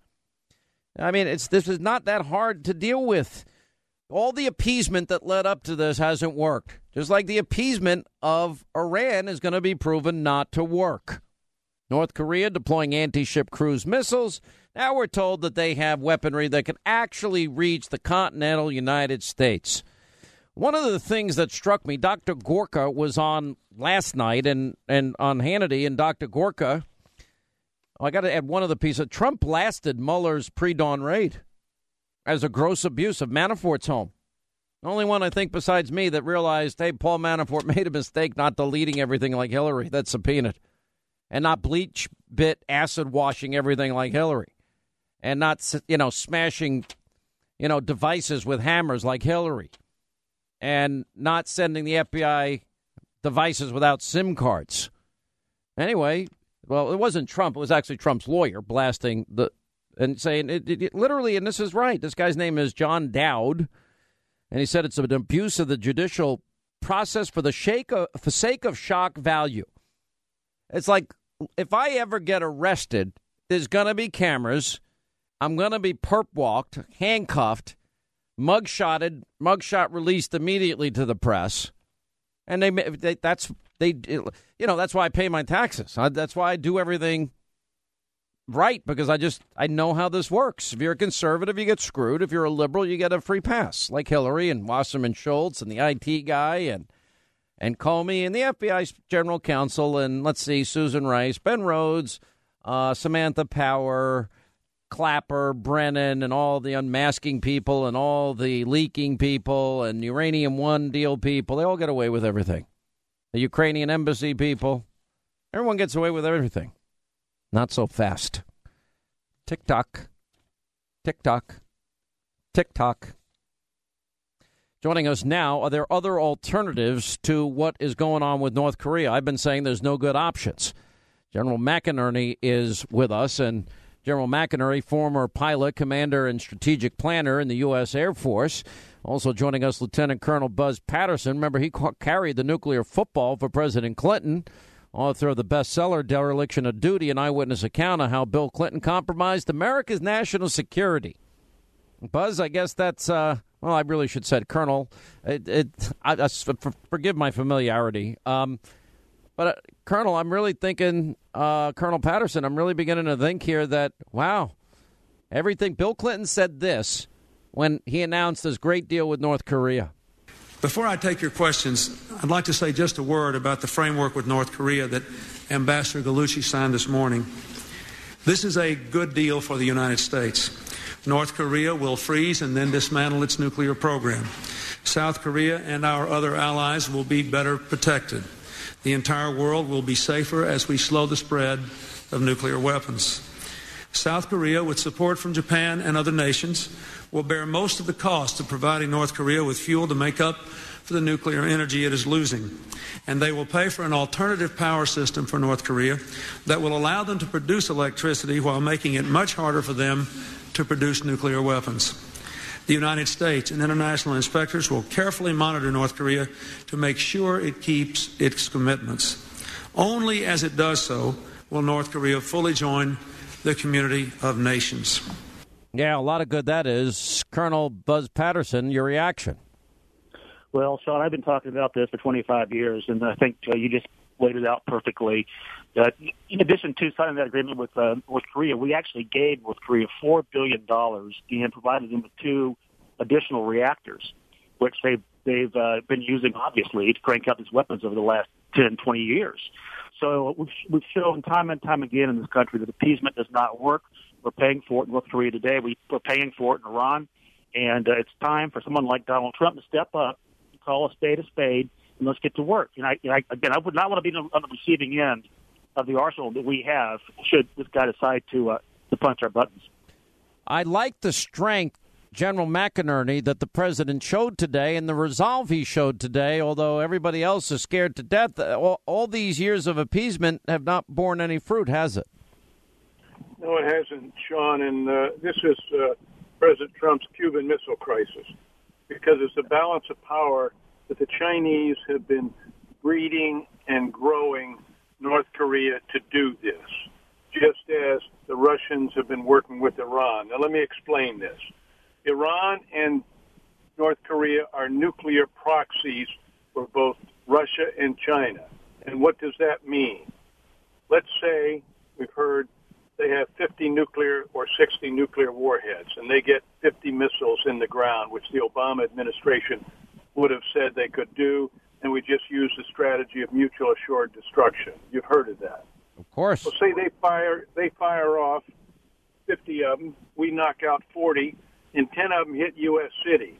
I mean, it's this is not that hard to deal with. All the appeasement that led up to this hasn't worked. Just like the appeasement of Iran is going to be proven not to work. North Korea deploying anti-ship cruise missiles. Now we're told that they have weaponry that can actually reach the continental United States. One of the things that struck me, Doctor Gorka was on last night and, and on Hannity, and Doctor Gorka, oh, I got to add one other piece. Trump blasted Mueller's pre-dawn raid as a gross abuse of Manafort's home. The only one, I think, besides me that realized, hey, Paul Manafort made a mistake not deleting everything like Hillary. That's subpoenaed. And not bleach bit acid washing everything like Hillary. And not, you know, smashing, you know, devices with hammers like Hillary. And not sending the F B I devices without SIM cards. Anyway, well, it wasn't Trump. It was actually Trump's lawyer blasting the and saying it, it, it literally, and this is right. This guy's name is John Dowd. And he said it's an abuse of the judicial process for the sake of, for sake of shock value. It's like, if I ever get arrested, there's going to be cameras. I'm going to be perp walked, handcuffed, mugshotted, mugshot released immediately to the press. And they, they that's they you know, that's why I pay my taxes. I, that's why I do everything right, because I just I know how this works. If you're a conservative, you get screwed. If you're a liberal, you get a free pass, like Hillary and Wasserman Schultz and the I T guy and and Comey and the F B I general counsel and, let's see, Susan Rice, Ben Rhodes, uh, Samantha Power, Clapper, Brennan, and all the unmasking people and all the leaking people and Uranium One deal people. They all get away with everything. The Ukrainian embassy people, everyone gets away with everything. Not so fast. Tick-tock, tick-tock, tick-tock. Joining us now, are there other alternatives to what is going on with North Korea? I've been saying there's no good options. General McInerney is with us, and General McInerney, former pilot, commander, and strategic planner in the U S Air Force. Also joining us, Lieutenant Colonel Buzz Patterson. Remember, he ca- carried the nuclear football for President Clinton. Author of the bestseller, Dereliction of Duty, an eyewitness account of how Bill Clinton compromised America's national security. Buzz, I guess that's... Uh, Well, I really should say Colonel. It, it, I, I, forgive my familiarity. Um, but, uh, Colonel, I'm really thinking, uh, Colonel Patterson, I'm really beginning to think here that, wow, everything. Bill Clinton said this when he announced this great deal with North Korea. Before I take your questions, I'd like to say just a word about the framework with North Korea that Ambassador Gallucci signed this morning. This is a good deal for the United States. North Korea will freeze and then dismantle its nuclear program. South Korea and our other allies will be better protected. The entire world will be safer as we slow the spread of nuclear weapons. South Korea, with support from Japan and other nations, will bear most of the cost of providing North Korea with fuel to make up for the nuclear energy it is losing. And they will pay for an alternative power system for North Korea that will allow them to produce electricity while making it much harder for them to produce nuclear weapons. The United States and international inspectors will carefully monitor North Korea to make sure it keeps its commitments. Only as it does so will North Korea fully join the community of nations. Yeah, a lot of good that is. Colonel Buzz Patterson, your reaction? Well, Sean, I've been talking about this for twenty-five years, and I think uh, you just laid it out perfectly. Uh, in addition to signing that agreement with uh, North Korea, we actually gave North Korea four billion dollars and provided them with two additional reactors, which they've, they've uh, been using, obviously, to crank out these weapons over the last ten, twenty years. So we've, we've shown time and time again in this country that appeasement does not work. We're paying for it in North Korea today. We, we're paying for it in Iran. And uh, it's time for someone like Donald Trump to step up, call a spade a spade, and let's get to work. And I, and I again, I would not want to be on the receiving end of the arsenal that we have should this guy decide to uh, to punch our buttons. I like the strength, General McInerney, that the president showed today and the resolve he showed today, although everybody else is scared to death. All, all these years of appeasement have not borne any fruit, has it? No, No, it hasn't, Sean. And uh, this is uh, President Trump's Cuban Missile Crisis, because it's the balance of power that the Chinese have been breeding and growing North Korea to do this, just as the Russians have been working with Iran. Now, let me explain this. Iran and North Korea are nuclear proxies for both Russia and China. And what does that mean? Let's say we've heard they have fifty nuclear or sixty nuclear warheads, and they get fifty missiles in the ground, which the Obama administration would have said they could do, and we just use the strategy of mutual assured destruction. You've heard of that. Of course. Well, say they fire, they fire off fifty of them, we knock out forty, and ten of them hit U S cities,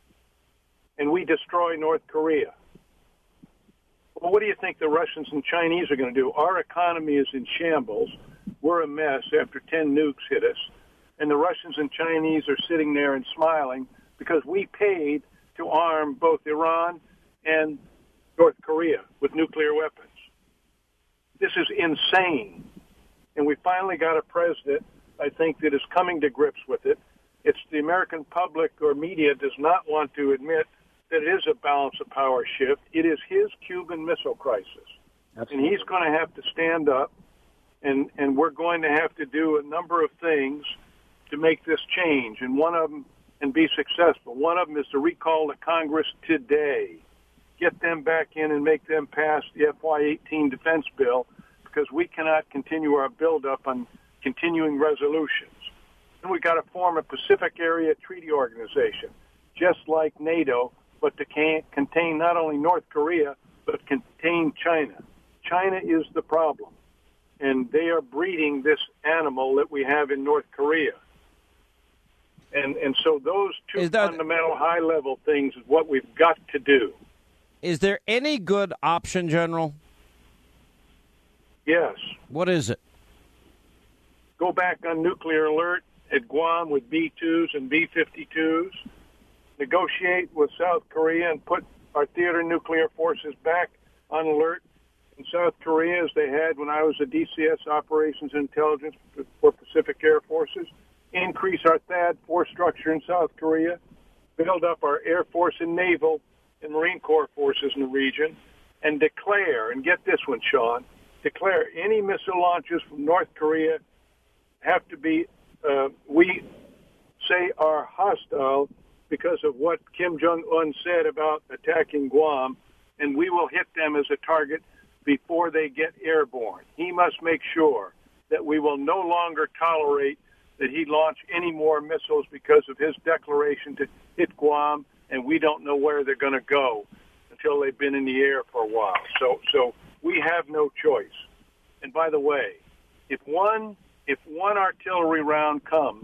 and we destroy North Korea. Well, what do you think the Russians and Chinese are going to do? Our economy is in shambles. We're a mess after ten nukes hit us, and the Russians and Chinese are sitting there and smiling because we paid to arm both Iran and North Korea with nuclear weapons. This is insane. And we finally got a president, I think, that is coming to grips with it. It's the American public or media does not want to admit that it is a balance of power shift. It is his Cuban Missile Crisis. Absolutely. And he's going to have to stand up, and, and we're going to have to do a number of things to make this change. And one of them, and be successful. One of them is to recall the Congress today. Get them back in and make them pass the F Y eighteen defense bill, because we cannot continue our buildup on continuing resolutions. And we've got to form a Pacific Area Treaty Organization, just like NATO, but to can, contain not only North Korea, but contain China. China is the problem, and they are breeding this animal that we have in North Korea. And and so those two that, fundamental high-level things is what we've got to do. Is there any good option, General? Yes. What is it? Go back on nuclear alert at Guam with B twos and B fifty-twos. Negotiate with South Korea and put our theater nuclear forces back on alert in South Korea as they had when I was a D C S Operations Intelligence for Pacific Air Forces. Increase our THAAD force structure in South Korea. Build up our Air Force and Naval and Marine Corps forces in the region. And declare, and get this one, Sean, declare any missile launches from North Korea have to be, uh, we say, are hostile because of what Kim Jong-un said about attacking Guam, and we will hit them as a target before they get airborne. He must make sure that we will no longer tolerate that he launch any more missiles because of his declaration to hit Guam, and we don't know where they're going to go until they've been in the air for a while. So, so we have no choice. And by the way, if one if one artillery round comes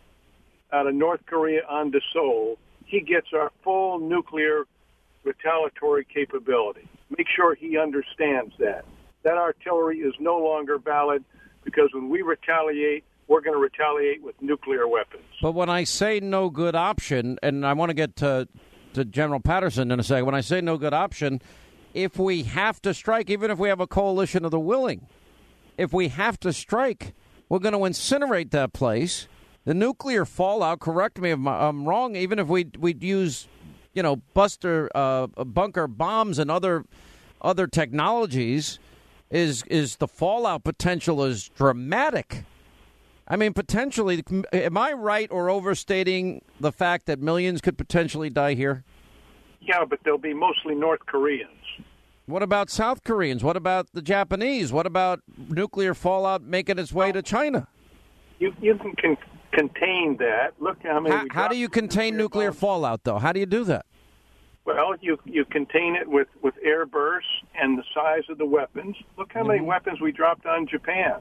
out of North Korea onto Seoul, he gets our full nuclear retaliatory capability. Make sure he understands that. That artillery is no longer valid, because when we retaliate, we're going to retaliate with nuclear weapons. But when I say no good option, and I want to get to, to General Patterson in a second, when I say no good option, if we have to strike, even if we have a coalition of the willing, if we have to strike, we're going to incinerate that place. The nuclear fallout, correct me if I'm wrong, even if we we'd use, you know, buster uh, bunker bombs and other other technologies, is is the fallout potential is dramatic. I mean, potentially, am I right or overstating the fact that millions could potentially die here? Yeah, but they'll be mostly North Koreans. What about South Koreans? What about the Japanese? What about nuclear fallout making its way to China? You you can con- contain that. Look how many. How, how do you contain nuclear, nuclear fallout, though? How do you do that? Well, you you contain it with, with air bursts and the size of the weapons. Look how mm-hmm. many weapons we dropped on Japan.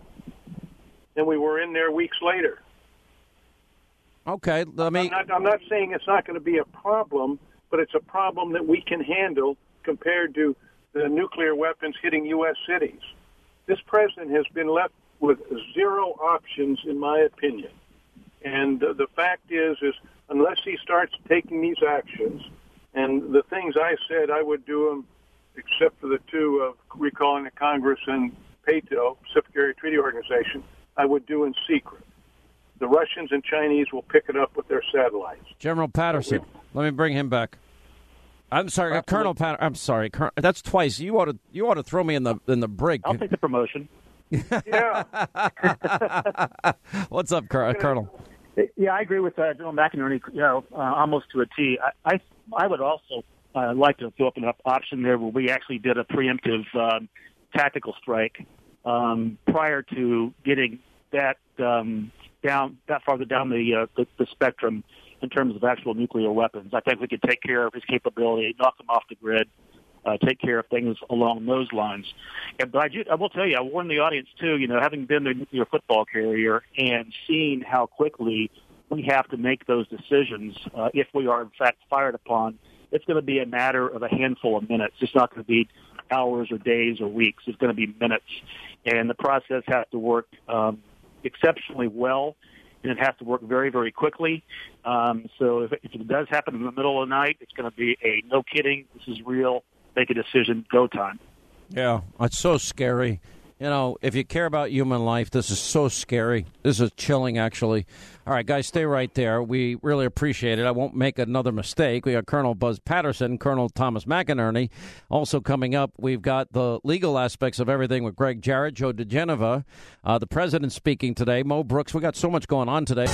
And we were in there weeks later. Okay, let me... I'm not, I'm not saying it's not going to be a problem, but it's a problem that we can handle compared to the nuclear weapons hitting U S cities. This president has been left with zero options, in my opinion. And the, the fact is, is unless he starts taking these actions, and the things I said I would do them, except for the two of recalling the Congress and PATO, Pacific Area Treaty Organization, I would do in secret. The Russians and Chinese will pick it up with their satellites. General Patterson, let me bring him back. I'm sorry, uh, Colonel Patterson. I'm sorry, Colonel, that's twice. You ought to you ought to throw me in the in the brig. I'll take the promotion. Yeah. What's up, Colonel? Yeah, I agree with uh, General McInerney. You know, uh, almost to a T. I I, I would also uh, like to throw up an option there where we actually did a preemptive um, tactical strike um, prior to getting that um, down that farther down the, uh, the the spectrum in terms of actual nuclear weapons. I think we could take care of his capability, knock him off the grid, uh, take care of things along those lines. And, but I, do, I will tell you, I warn the audience, too, you know, having been the nuclear football carrier and seeing how quickly we have to make those decisions uh, if we are, in fact, fired upon, it's going to be a matter of a handful of minutes. It's not going to be hours or days or weeks. It's going to be minutes. And the process has to work um, exceptionally well, and it has to work very, very quickly. Um, so if, if it does happen in the middle of the night, it's going to be a no kidding, this is real, make a decision, go time. Yeah, it's so scary. You know, if you care about human life, this is so scary. This is chilling, actually. All right, guys, stay right there. We really appreciate it. I won't make another mistake. We got Colonel Buzz Patterson, Colonel Thomas McInerney. Also coming up, we've got the legal aspects of everything with Greg Jarrett, Joe DeGeneva, uh, the president speaking today, Mo Brooks. We got so much going on today.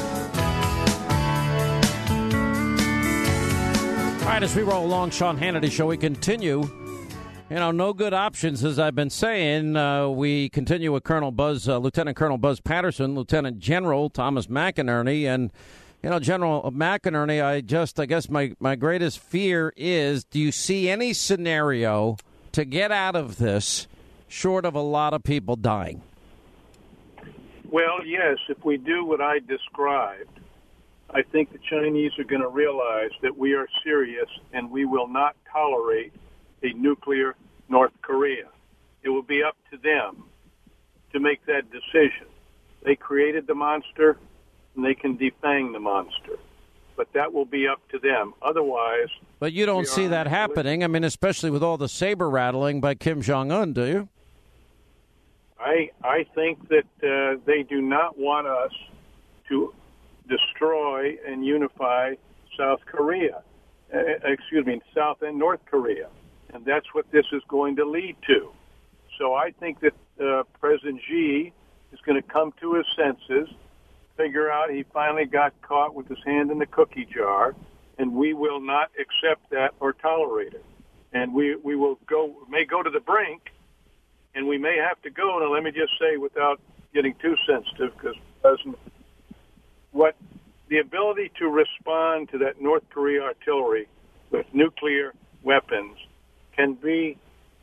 All right, as we roll along, Sean Hannity Show, we continue. You know, no good options, as I've been saying. Uh, we continue with Colonel Buzz, uh, Lieutenant Colonel Buzz Patterson, Lieutenant General Thomas McInerney. And, you know, General McInerney, I just, I guess my, my greatest fear is, do you see any scenario to get out of this short of a lot of people dying? Well, yes, if we do what I described, I think the Chinese are going to realize that we are serious and we will not tolerate a nuclear North Korea. It will be up to them to make that decision. They created the monster, and they can defang the monster. But that will be up to them. Otherwise... But you don't see that happening, I mean, especially with all the saber rattling by Kim Jong-un, do you? I, I think that uh, they do not want us to destroy and unify South Korea. Uh, excuse me, South and North Korea. And that's what this is going to lead to. So I think that uh, President Xi is going to come to his senses, figure out he finally got caught with his hand in the cookie jar, and we will not accept that or tolerate it. And we, we will go, may go to the brink, and we may have to go. Now, let me just say, without getting too sensitive, because what the ability to respond to that North Korea artillery with nuclear weapons can be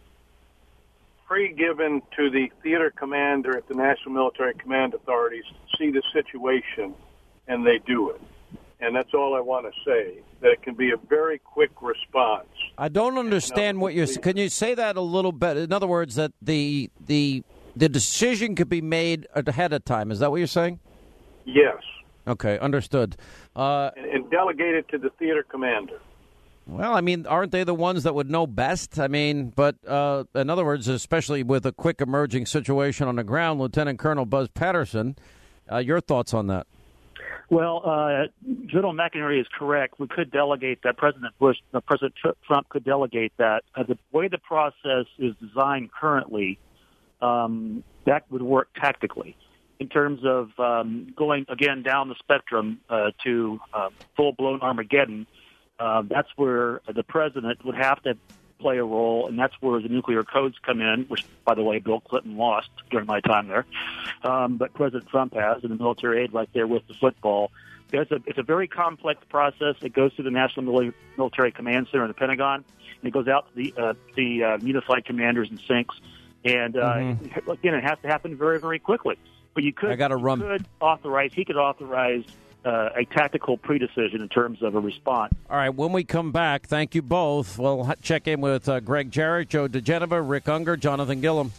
pre-given to the theater commander at the National Military Command Authorities to see the situation, and they do it. And that's all I want to say, that it can be a very quick response. I don't understand what you're saying. Can you say that a little bit? In other words, that the the the decision could be made ahead of time. Is that what you're saying? Yes. Okay, understood. Uh, and, and delegate it to the theater commander. Well, I mean, aren't they the ones that would know best? I mean, but uh, in other words, especially with a quick emerging situation on the ground, Lieutenant Colonel Buzz Patterson, uh, your thoughts on that? Well, uh, General McInerney is correct. We could delegate that. President Bush, uh, President Trump could delegate that. Uh, the way the process is designed currently, um, that would work tactically in terms of um, going, again, down the spectrum uh, to uh, full-blown Armageddon. Uh, that's where the president would have to play a role, and that's where the nuclear codes come in, which, by the way, Bill Clinton lost during my time there. Um, but President Trump has, and the military aid right there with the football. There's a, it's a very complex process. It goes through the National Military Command Center in the Pentagon, and it goes out to the, uh, the uh, unified commanders and sinks. And, uh, mm-hmm. again, it has to happen very, very quickly. But you could, I gotta run. could authorize, he could authorize Uh, a tactical pre-decision in terms of a response. All right, when we come back, thank you both. We'll check in with uh, Greg Jarrett, Joe DeGeneva, Rick Unger, Jonathan Gillum.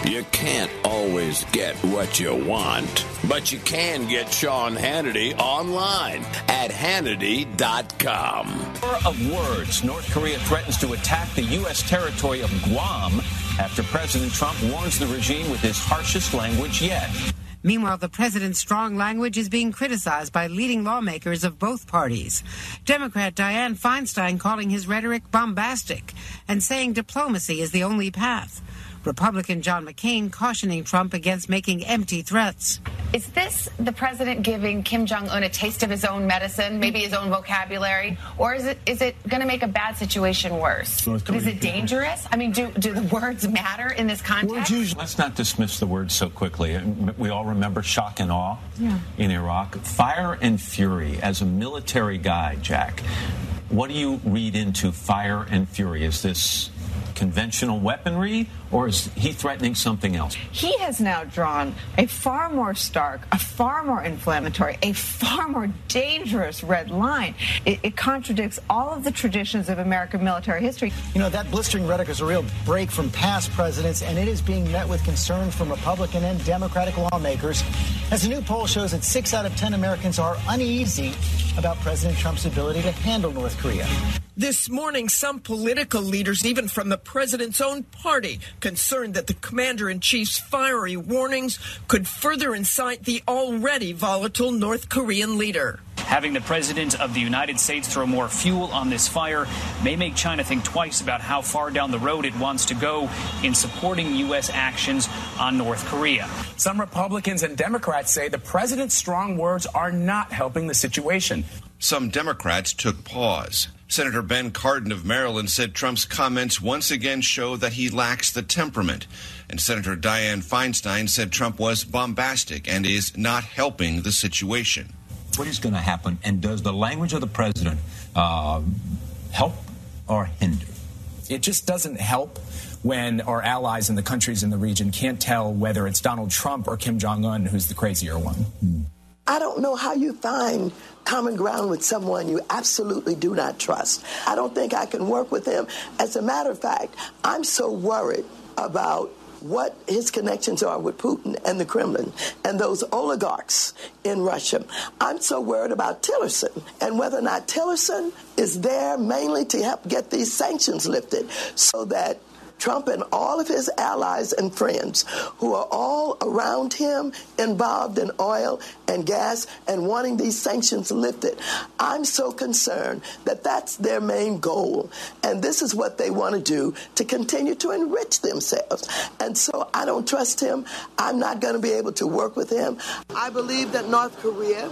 You can't always get what you want, but you can get Sean Hannity online at Hannity dot com. War of words. North Korea threatens to attack the U S territory of Guam after President Trump warns the regime with his harshest language yet. Meanwhile, the president's strong language is being criticized by leading lawmakers of both parties. Democrat Dianne Feinstein calling his rhetoric bombastic and saying diplomacy is the only path. Republican John McCain cautioning Trump against making empty threats. Is this the president giving Kim Jong-un a taste of his own medicine, maybe his own vocabulary, or is it is it going to make a bad situation worse? Is it dangerous? I mean, do, do the words matter in this context? Let's not dismiss the words so quickly. We all remember shock and awe yeah. in Iraq. Fire and fury as a military guy, Jack. What do you read into fire and fury? Is this conventional weaponry, or is he threatening something else? He has now drawn a far more stark, a far more inflammatory, a far more dangerous red line. It, it contradicts all of the traditions of American military history. You know, that blistering rhetoric is a real break from past presidents, and it is being met with concern from Republican and Democratic lawmakers, as a new poll shows that six out of ten Americans are uneasy about President Trump's ability to handle North Korea. This morning, some political leaders, even from the president's own party, concerned that the commander-in-chief's fiery warnings could further incite the already volatile North Korean leader. Having the president of the United States throw more fuel on this fire may make China think twice about how far down the road it wants to go in supporting U S actions on North Korea. Some Republicans and Democrats say the president's strong words are not helping the situation. Some Democrats took pause. Senator Ben Cardin of Maryland said Trump's comments once again show that he lacks the temperament. And Senator Dianne Feinstein said Trump was bombastic and is not helping the situation. What is going to happen, and does the language of the president uh, help or hinder? It just doesn't help when our allies and the countries in the region can't tell whether it's Donald Trump or Kim Jong-un who's the crazier one. Hmm. I don't know how you find common ground with someone you absolutely do not trust. I don't think I can work with him. As a matter of fact, I'm so worried about what his connections are with Putin and the Kremlin and those oligarchs in Russia. I'm so worried about Tillerson and whether or not Tillerson is there mainly to help get these sanctions lifted so that Trump and all of his allies and friends who are all around him involved in oil and gas and wanting these sanctions lifted. I'm so concerned that that's their main goal. And this is what they want to do to continue to enrich themselves. And so I don't trust him. I'm not going to be able to work with him. I believe that North Korea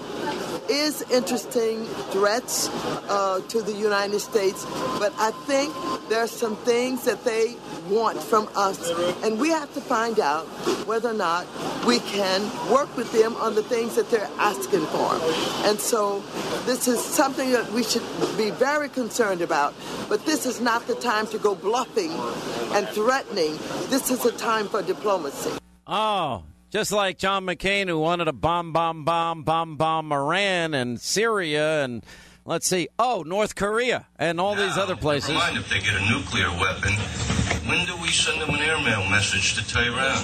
is interesting threats uh, to the United States, but I think there are some things that they want from us, and we have to find out whether or not we can work with them on the things that they're asking for. And so this is something that we should be very concerned about, but this is not the time to go bluffing and threatening. This is a time for diplomacy. Oh, just like John McCain, who wanted to bomb, bomb, bomb, bomb, bomb Iran and Syria and, let's see, oh, North Korea and all now, these other places. Never mind if they get a nuclear weapon. When do we send them an airmail message to Tehran?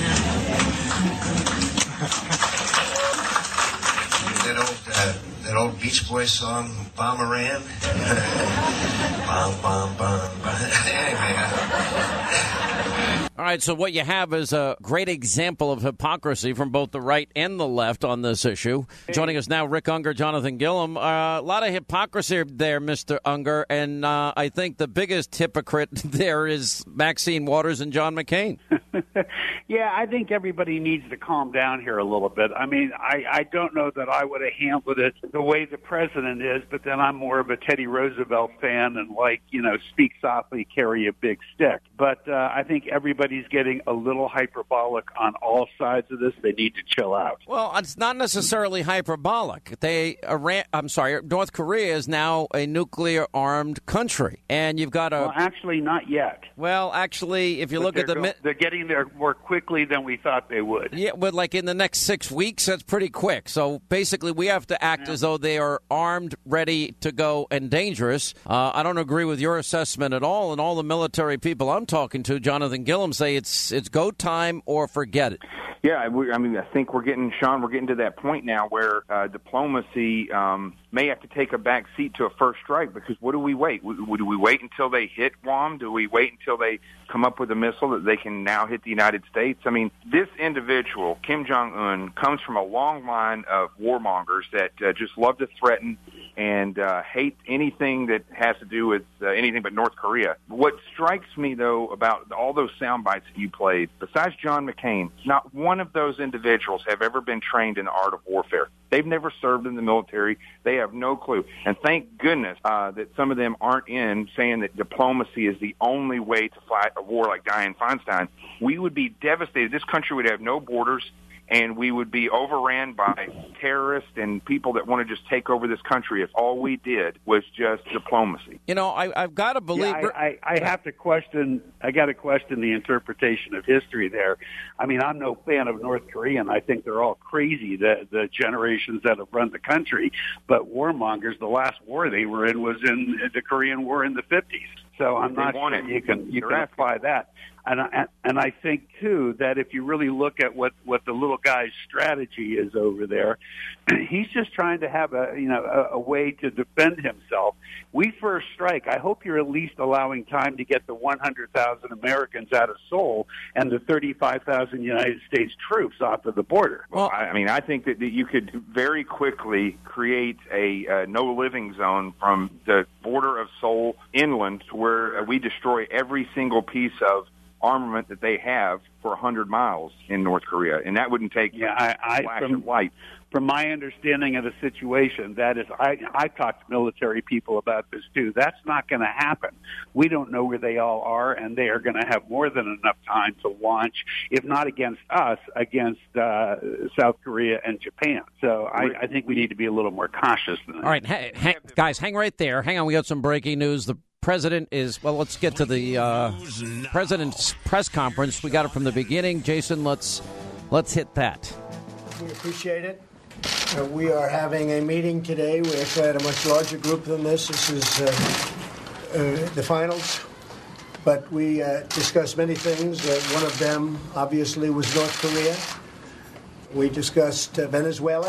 That old, uh, that old Beach Boys song, Bomb Iran? Bomb, bomb, bomb, bomb. Anyway. All right, so what you have is a great example of hypocrisy from both the right and the left on this issue. Joining us now, Rick Unger, Jonathan Gilliam. Uh, a lot of hypocrisy there, Mister Unger, and uh, I think the biggest hypocrite there is Maxine Waters and John McCain. Yeah, I think everybody needs to calm down here a little bit. I mean, I, I don't know that I would have handled it the way the president is, but then I'm more of a Teddy Roosevelt fan and like, you know, speak softly, carry a big stick. But uh, I think everybody's getting a little hyperbolic on all sides of this. They need to chill out. Well, it's not necessarily hyperbolic. They, Iran, I'm sorry, North Korea is now a nuclear-armed country, and you've got a. Well, actually, not yet. Well, actually, if you but look at the, go, they're getting there more quickly quickly than we thought they would. Yeah, but like in the next six weeks, that's pretty quick. So basically, we have to act yeah. as though they are armed, ready to go, and dangerous. Uh, I don't agree with your assessment at all, and all the military people I'm talking to, Jonathan Gilliam, say it's it's go time or forget it. Yeah, I mean, I think we're getting, Sean, we're getting to that point now where uh, diplomacy um, may have to take a back seat to a first strike, because what do we wait? Do we wait until they hit Guam? Do we wait until they come up with a missile that they can now hit the United States? I mean, this individual, Kim Jong-un, comes from a long line of warmongers that uh, just love to threaten and uh, hate anything that has to do with uh, anything but North Korea. What strikes me, though, about all those sound bites that you played, besides John McCain, not one of those individuals have ever been trained in the art of warfare. They've never served in the military. They have no clue. And thank goodness uh, that some of them aren't in saying that diplomacy is the only way to fight a war like Dianne Feinstein. We would be devastated. This country would have no borders, and we would be overran by terrorists and people that want to just take over this country if all we did was just diplomacy. You know, I, I've got to believe... Yeah, I, I, I have to question, I got to question the interpretation of history there. I mean, I'm no fan of North Korea, and I think they're all crazy, the, the generations that have run the country. But warmongers, the last war they were in was in the Korean War in the fifties. So I'm not sure you can, you can apply that. And I, and I think, too, that if you really look at what, what the little guy's strategy is over there, he's just trying to have a, you know, a, a way to defend himself. We first strike. I hope you're at least allowing time to get the one hundred thousand Americans out of Seoul and the thirty-five thousand United States troops off of the border. Well, I mean, I think that, that you could very quickly create a uh, no-living zone from the border of Seoul inland to where uh, we destroy every single piece of armament that they have for one hundred miles in North Korea, and that wouldn't take yeah, I, I, flash from, of light. From my understanding of the situation, that is, I, I talked to military people about this too. That's not going to happen. We don't know where they all are, and they are going to have more than enough time to launch, if not against us, against uh, South Korea and Japan. So I, I think we need to be a little more cautious than that. All right, ha- ha- guys, hang right there. Hang on, we got some breaking news. The president is, well, let's get to the uh, president's press conference. We got it from the beginning. Jason, let's let's hit that. We appreciate it. Uh, we are having a meeting today. We actually had a much larger group than this. This is uh, uh, the finals. But we uh, discussed many things. Uh, one of them, obviously, was North Korea. We discussed uh, Venezuela.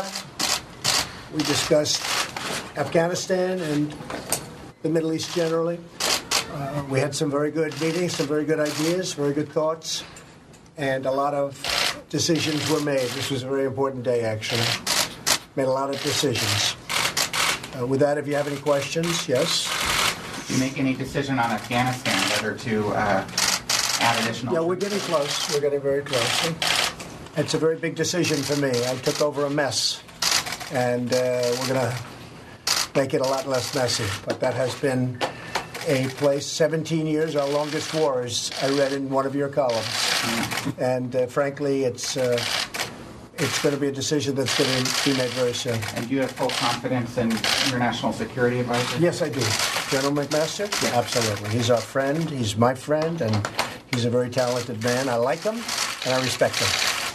We discussed Afghanistan and the Middle East generally. Uh, we had some very good meetings, some very good ideas, very good thoughts, and a lot of decisions were made. This was a very important day, actually. Made a lot of decisions. Uh, with that, if you have any questions, yes? Do you make any decision on Afghanistan, whether to uh, add additional? Yeah, we're getting close. We're getting very close. It's a very big decision for me. I took over a mess, and uh, we're going to make it a lot less messy. But that has been a place, seventeen years, our longest war, as I read in one of your columns. Mm-hmm. And uh, frankly, it's uh, it's going to be a decision that's going to be made very soon. And do you have full confidence in your national security advisor? Yes, I do. General McMaster? Yeah. Absolutely. He's our friend. He's my friend, and he's a very talented man. I like him, and I respect him.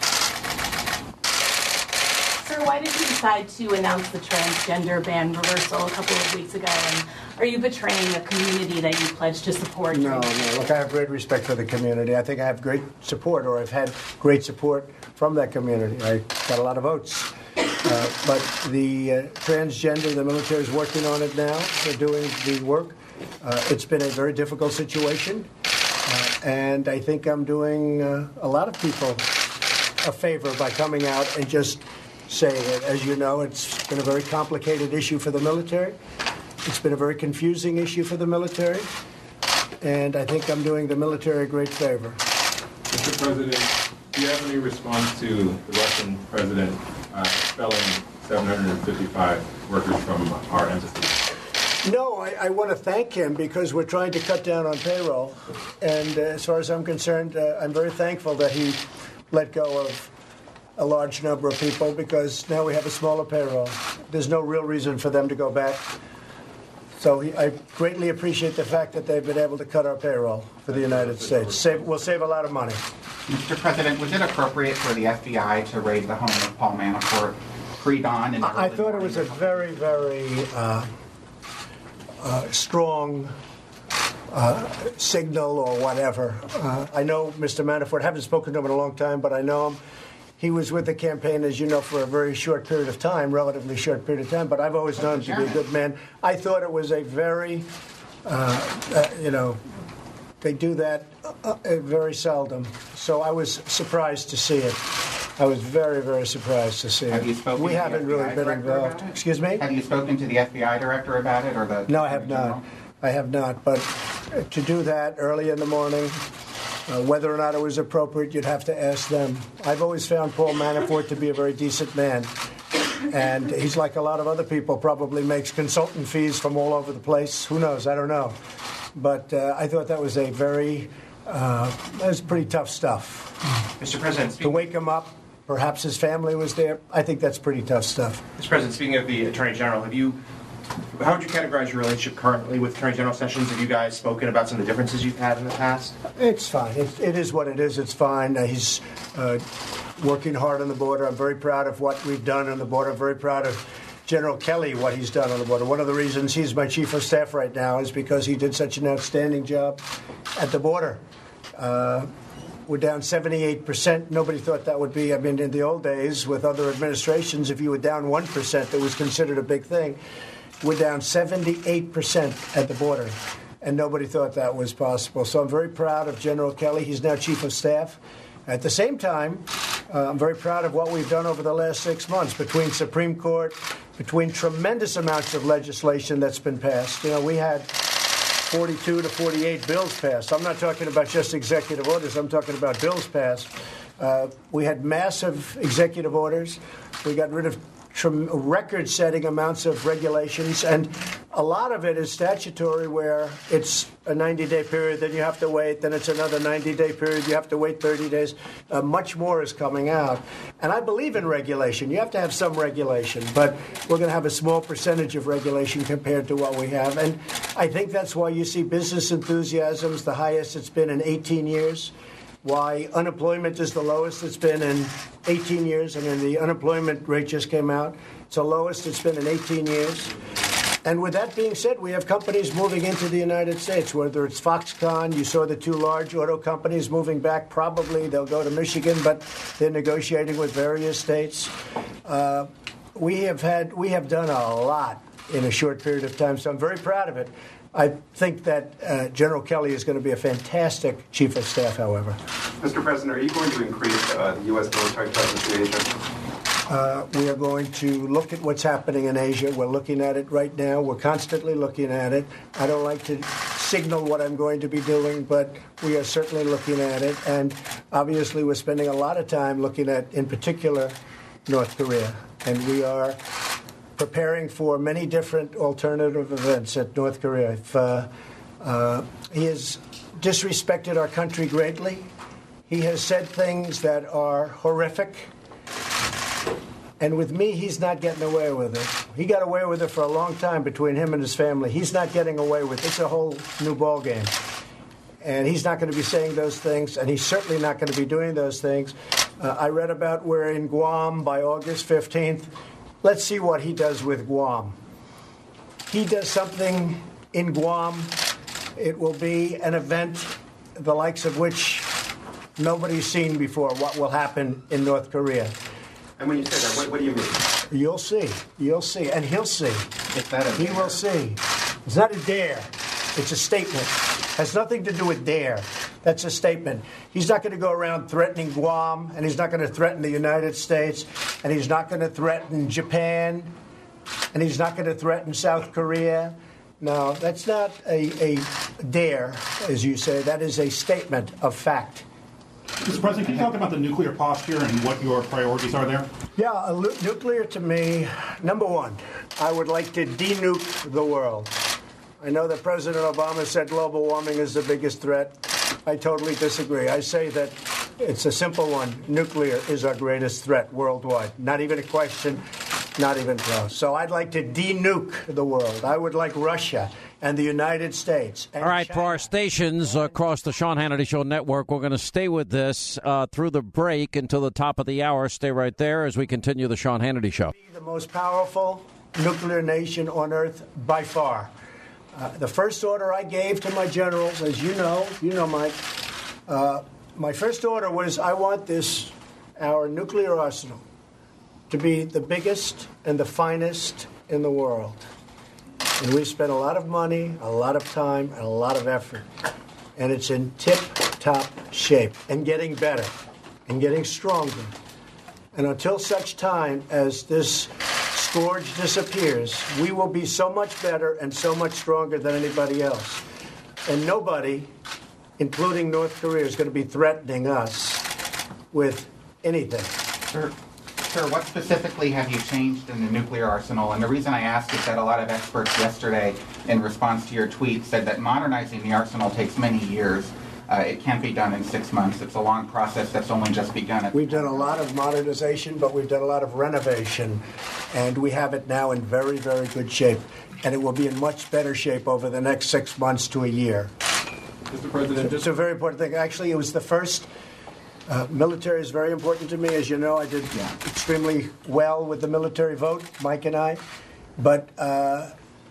Sir, why did you decide to announce the transgender ban reversal a couple of weeks ago? And are you betraying the community that you pledged to support? No, no. Look, I have great respect for the community. I think I have great support, or I've had great support from that community. I got a lot of votes. Uh, but the uh, transgender, the military is working on it now. They're doing the work. Uh, it's been a very difficult situation. Uh, and I think I'm doing uh, a lot of people a favor by coming out and just saying it. As you know, it's been a very complicated issue for the military. It's been a very confusing issue for the military. And I think I'm doing the military a great favor. Mister President, do you have any response to the Russian president uh, expelling seven hundred fifty-five workers from our embassy? No, I, I want to thank him because we're trying to cut down on payroll. And uh, as far as I'm concerned, uh, I'm very thankful that he let go of a large number of people because now we have a smaller payroll. There's no real reason for them to go back. So he, I greatly appreciate the fact that they've been able to cut our payroll for the United States. Save, we'll save a lot of money. Mister President, was it appropriate for the F B I to raid the home of Paul Manafort pre-dawn? And I, I thought it was a very, very uh, uh, strong uh, signal or whatever. Uh, I know Mister Manafort. I haven't spoken to him in a long time, but I know him. He was with the campaign, as you know, for a very short period of time, relatively short period of time, but I've always known him to be a good man. I thought it was a very, uh, uh, you know, they do that uh, uh, very seldom. So I was surprised to see it. I was very, very surprised to see it. Have you spoken we to haven't the F B I really been director involved. about it? Excuse me? Have you spoken to the F B I director about it, or the? No, I have not. General? I have not. But to do that early in the morning, uh, whether or not it was appropriate, you'd have to ask them. I've always found Paul Manafort to be a very decent man. And he's like a lot of other people, probably makes consultant fees from all over the place. Who knows? I don't know. But uh, I thought that was a very, uh, that was pretty tough stuff. Mister President, to wake him up, perhaps his family was there. I think that's pretty tough stuff. Mister President, speaking of the Attorney General, have you, how would you categorize your relationship currently with Attorney General Sessions? Have you guys spoken about some of the differences you've had in the past? It's fine. It, it is what it is. It's fine. Uh, he's uh, working hard on the border. I'm very proud of what we've done on the border. I'm very proud of General Kelly, what he's done on the border. One of the reasons he's my chief of staff right now is because he did such an outstanding job at the border. Uh, we're down seventy-eight percent. Nobody thought that would be, I mean, in the old days with other administrations, if you were down one percent, that was considered a big thing. We're down seventy-eight percent at the border, and nobody thought that was possible. So I'm very proud of General Kelly. He's now chief of staff. At the same time, uh, I'm very proud of what we've done over the last six months between Supreme Court, between tremendous amounts of legislation that's been passed. You know, we had forty-two to forty-eight bills passed. I'm not talking about just executive orders. I'm talking about bills passed. Uh, we had massive executive orders. We got rid of record-setting amounts of regulations, and a lot of it is statutory, where it's a ninety-day period, then you have to wait, then it's another ninety-day period, you have to wait thirty days. Uh, much more is coming out. And I believe in regulation. You have to have some regulation, but we're going to have a small percentage of regulation compared to what we have. And I think that's why you see business enthusiasm's the highest it's been in eighteen years. Why unemployment is the lowest it's been in eighteen years. I mean, the unemployment rate just came out. It's the lowest it's been in eighteen years. And with that being said, we have companies moving into the United States, whether it's Foxconn. You saw the two large auto companies moving back. Probably they'll go to Michigan, but they're negotiating with various states. Uh, we have had, we have done a lot in a short period of time, so I'm very proud of it. I think that uh, General Kelly is going to be a fantastic chief of staff, however. Mister President, are you going to increase uh, the U S military presence in Asia? Uh, we are going to look at what's happening in Asia. We're looking at it right now. We're constantly looking at it. I don't like to signal what I'm going to be doing, but we are certainly looking at it. And obviously we're spending a lot of time looking at, in particular, North Korea. And we are preparing for many different alternative events at North Korea. If, uh, uh, he has disrespected our country greatly. He has said things that are horrific. And with me, he's not getting away with it. He got away with it for a long time between him and his family. He's not getting away with it. It's a whole new ballgame. And he's not going to be saying those things, and he's certainly not going to be doing those things. Uh, I read about we're in Guam by August fifteenth. Let's see what he does with Guam. He does something in Guam, it will be an event the likes of which nobody's seen before, what will happen in North Korea. And when you say that, what, what do you mean? You'll see. You'll see. And he'll see. Is that a he dare? will see. It's not a dare. It's a statement. Has nothing to do with dare. That's a statement. He's not going to go around threatening Guam, and he's not going to threaten the United States, and he's not going to threaten Japan, and he's not going to threaten South Korea. No, that's not a, a dare, as you say. That is a statement of fact. Mister President, can you talk about the nuclear posture and what your priorities are there? Yeah, uh, nuclear to me, number one, I would like to denuke the world. I know that President Obama said global warming is the biggest threat. I totally disagree. I say that it's a simple one. Nuclear is our greatest threat worldwide. Not even a question. Not even close. So I'd like to de-nuke the world. I would like Russia and the United States. And All right, China. for our stations across the Sean Hannity Show network, we're going to stay with this uh, through the break until the top of the hour. Stay right there as we continue the Sean Hannity Show. The most powerful nuclear nation on earth by far. Uh, the first order I gave to my generals, as you know, you know, Mike, uh, my first order was I want this, our nuclear arsenal, to be the biggest and the finest in the world. And we spent a lot of money, a lot of time, and a lot of effort. And it's in tip-top shape and getting better and getting stronger. And until such time as this scourge disappears, we will be so much better and so much stronger than anybody else. And nobody, including North Korea, is going to be threatening us with anything. Sure. Sir, what specifically have you changed in the nuclear arsenal? And the reason I ask is that a lot of experts yesterday, in response to your tweet, said that modernizing the arsenal takes many years. Uh, it can't be done in six months. It's a long process that's only just begun. We've done a lot of modernization, but we've done a lot of renovation, and we have it now in very, very good shape. And it will be in much better shape over the next six months to a year. Mister President, it's a very important thing. Actually, it was the first. Uh, military is very important to me. As you know, I did yeah. extremely well with the military vote, Mike and I. But uh,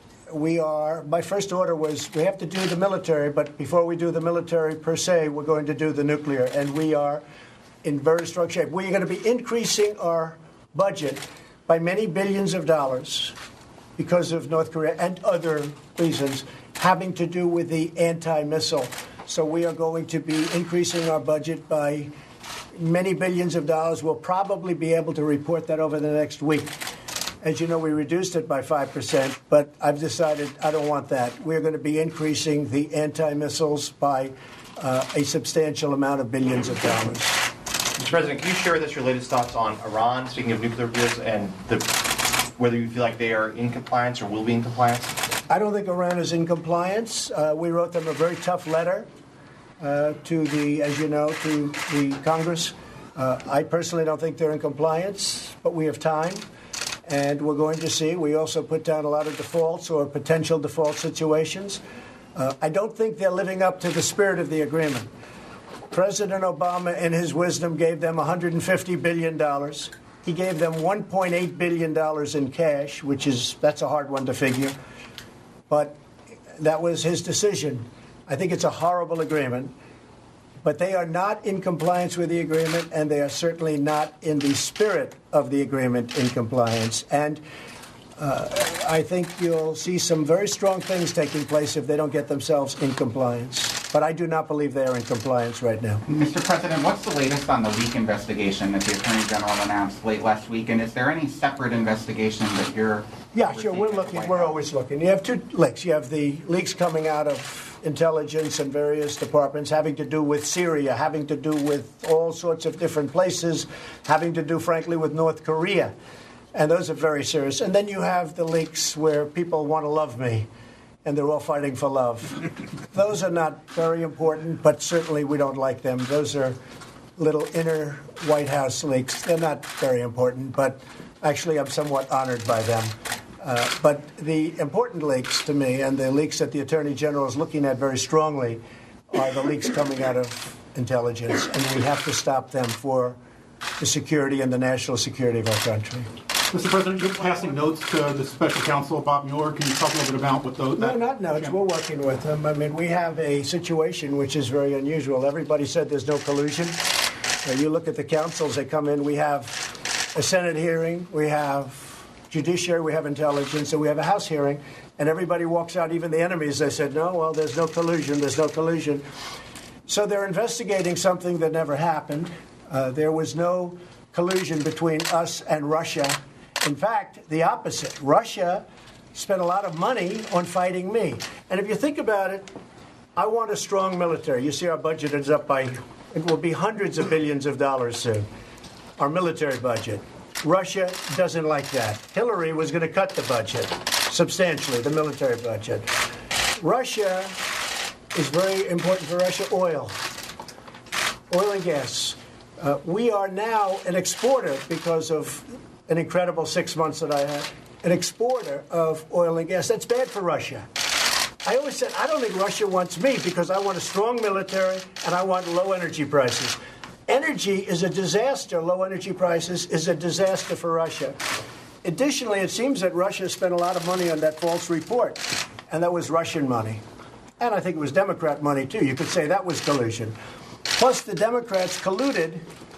we are, my first order was we have to do the military, but before we do the military per se, we're going to do the nuclear. And we are in very strong shape. We're going to be increasing our budget by many billions of dollars because of North Korea and other reasons having to do with the anti-missile. So we are going to be increasing our budget by many billions of dollars. We'll probably be able to report that over the next week. As you know, we reduced it by five percent, but I've decided I don't want that. We're going to be increasing the anti-missiles by uh, a substantial amount of billions of dollars. Mister President, can you share with us your latest thoughts on Iran, speaking of nuclear deals, and the, whether you feel like they are in compliance or will be in compliance? I don't think Iran is in compliance. Uh, we wrote them a very tough letter uh, to the, as you know, to the Congress. Uh, I personally don't think they're in compliance, but we have time, and we're going to see. We also put down a lot of defaults or potential default situations. Uh, I don't think they're living up to the spirit of the agreement. President Obama, in his wisdom, gave them one hundred fifty billion dollars. He gave them one point eight billion dollars in cash, which is, that's a hard one to figure. But that was his decision. I think it's a horrible agreement. But they are not in compliance with the agreement, and they are certainly not in the spirit of the agreement in compliance. And uh, I think you'll see some very strong things taking place if they don't get themselves in compliance. But I do not believe they are in compliance right now. Mister President, what's the latest on the leak investigation that the Attorney General announced late last week? And is there any separate investigation that you're... Yeah, sure. We're looking. We're always looking. You have two leaks. You have the leaks coming out of intelligence and various departments having to do with Syria, having to do with all sorts of different places, having to do, frankly, with North Korea. And those are very serious. And then you have the leaks where people want to love me, and they're all fighting for love. Those are not very important, but certainly we don't like them. Those are little inner White House leaks. They're not very important, but actually I'm somewhat honored by them. Uh, but the important leaks to me, and the leaks that the Attorney General is looking at very strongly, are the leaks coming out of intelligence, and we have to stop them for the security and the national security of our country. Mister President, you're passing notes to the special counsel, Bob Mueller. Can you talk a little bit about what those... No, not notes. We're working with them. I mean, we have a situation which is very unusual. Everybody said there's no collusion. Uh, you look at the counsels that come in. We have a Senate hearing. We have judiciary. We have intelligence. And we have a House hearing. And everybody walks out, even the enemies. They said, no, well, there's no collusion. There's no collusion. So they're investigating something that never happened. Uh, there was no collusion between us and Russia. In fact, the opposite. Russia spent a lot of money on fighting me. And if you think about it, I want a strong military. You see our budget is up by, it will be hundreds of billions of dollars soon, our military budget. Russia doesn't like that. Hillary was going to cut the budget substantially, the military budget. Russia is very important for Russia, oil, oil and gas. Uh, we are now an exporter because of an incredible six months that I had, an exporter of oil and gas. That's bad for Russia. I always said, I don't think Russia wants me because I want a strong military and I want low energy prices. Energy is a disaster. Low energy prices is a disaster for Russia. Additionally, it seems that Russia spent a lot of money on that false report, and that was Russian money. And I think it was Democrat money, too. You could say that was collusion. Plus, the Democrats colluded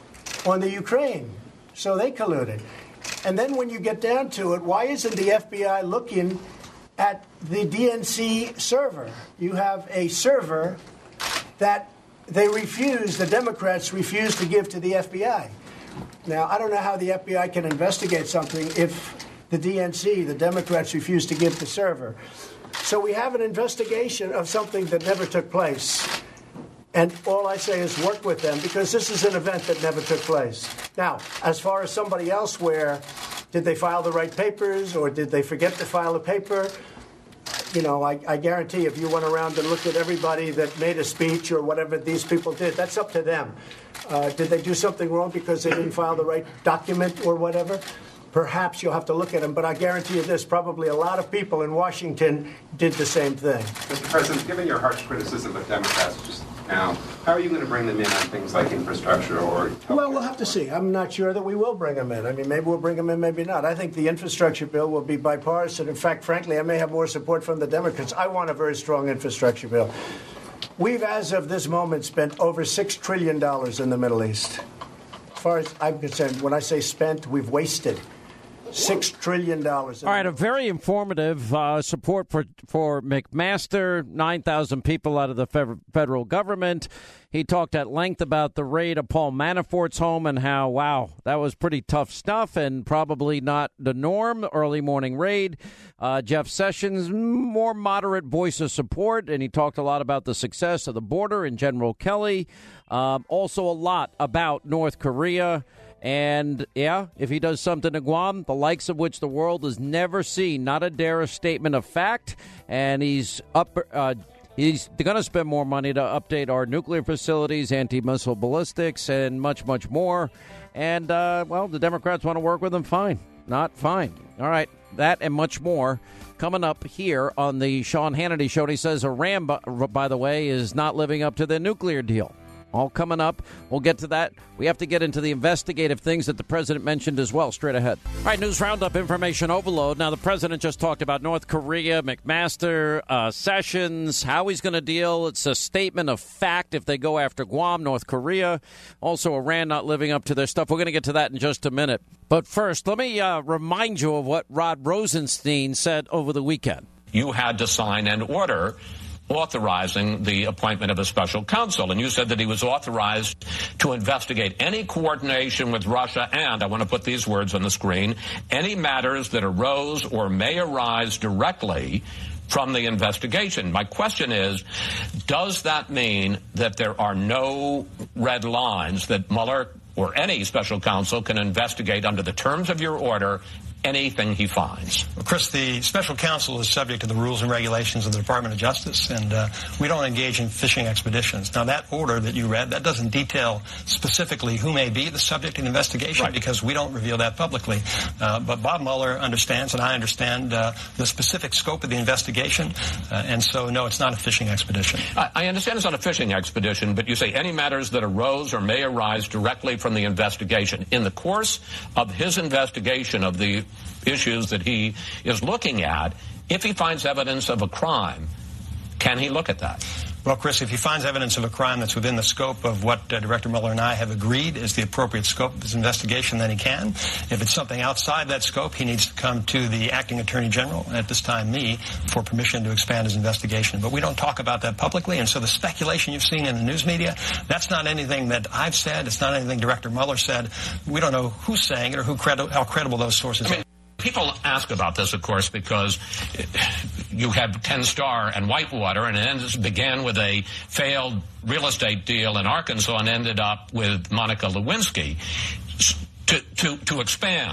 on the Ukraine. So they colluded. And then when you get down to it, why isn't the F B I looking at the D N C server? You have a server that they refuse, the Democrats refuse to give to the F B I. Now, I don't know how the F B I can investigate something if the D N C, the Democrats, refuse to give the server. So we have an investigation of something that never took place. And all I say is work with them, because this is an event that never took place. Now, as far as somebody else where, did they file the right papers or did they forget to file a paper? You know, I, I guarantee if you went around and looked at everybody that made a speech or whatever these people did, that's up to them. Uh, did they do something wrong because they didn't file the right document or whatever? Perhaps you'll have to look at them, but I guarantee you this, probably a lot of people in Washington did the same thing. Mister President, given your harsh criticism of Democrats just now, how are you going to bring them in on things like infrastructure or... Well, we'll have to see. I'm not sure that we will bring them in. I mean, maybe we'll bring them in, maybe not. I think the infrastructure bill will be bipartisan. In fact, frankly, I may have more support from the Democrats. I want a very strong infrastructure bill. We've, as of this moment, spent over six trillion dollars in the Middle East. As far as I'm concerned, when I say spent, we've wasted Six trillion dollars. All right, a very informative uh, support for for McMaster. Nine thousand people out of the fe- federal government. He talked at length about the raid of Paul Manafort's home and how, wow, that was pretty tough stuff and probably not the norm. Early morning raid. Uh, Jeff Sessions, more moderate voice of support, and he talked a lot about the success of the border and General Kelly. Um, also, a lot about North Korea. And, yeah, if he does something to Guam, the likes of which the world has never seen, not a dare statement of fact, and he's up. Uh, he's going to spend more money to update our nuclear facilities, anti-missile ballistics, and much, much more. And, uh, well, the Democrats want to work with him, fine. Not fine. All right, that and much more coming up here on the Sean Hannity Show. And he says Iran, by the way, is not living up to the nuclear deal. All coming up. We'll get to that. We have to get into the investigative things that the president mentioned as well, straight ahead. All right, news roundup, information overload. Now, the president just talked about North Korea, McMaster, uh, Sessions, how he's going to deal. It's a statement of fact if they go after Guam, North Korea. Also, Iran not living up to their stuff. We're going to get to that in just a minute. But first, let me uh, remind you of what Rod Rosenstein said over the weekend. You had to sign an order authorizing the appointment of a special counsel. And you said that he was authorized to investigate any coordination with Russia and, I want to put these words on the screen, any matters that arose or may arise directly from the investigation. My question is, does that mean that there are no red lines that Mueller or any special counsel can investigate under the terms of your order anything he finds? Well, Chris, the special counsel is subject to the rules and regulations of the Department of Justice, and uh, we don't engage in fishing expeditions. Now, that order that you read, that doesn't detail specifically who may be the subject of the investigation, right, because we don't reveal that publicly. Uh, but Bob Mueller understands, and I understand, uh, the specific scope of the investigation, uh, and so, no, it's not a fishing expedition. I, I understand it's not a fishing expedition, but you say any matters that arose or may arise directly from the investigation. In the course of his investigation of the issues that he is looking at, if he finds evidence of a crime, can he look at that? Well, Chris, if he finds evidence of a crime that's within the scope of what uh, Director Mueller and I have agreed is the appropriate scope of his investigation, then he can. If it's something outside that scope, he needs to come to the acting attorney general, at this time me, for permission to expand his investigation. But we don't talk about that publicly, and so the speculation you've seen in the news media, that's not anything that I've said. It's not anything Director Mueller said. We don't know who's saying it or who credi- how credible those sources are. People ask about this, of course, because you have Ken Starr and Whitewater, and it began with a failed real estate deal in Arkansas and ended up with Monica Lewinsky. To, to, to expand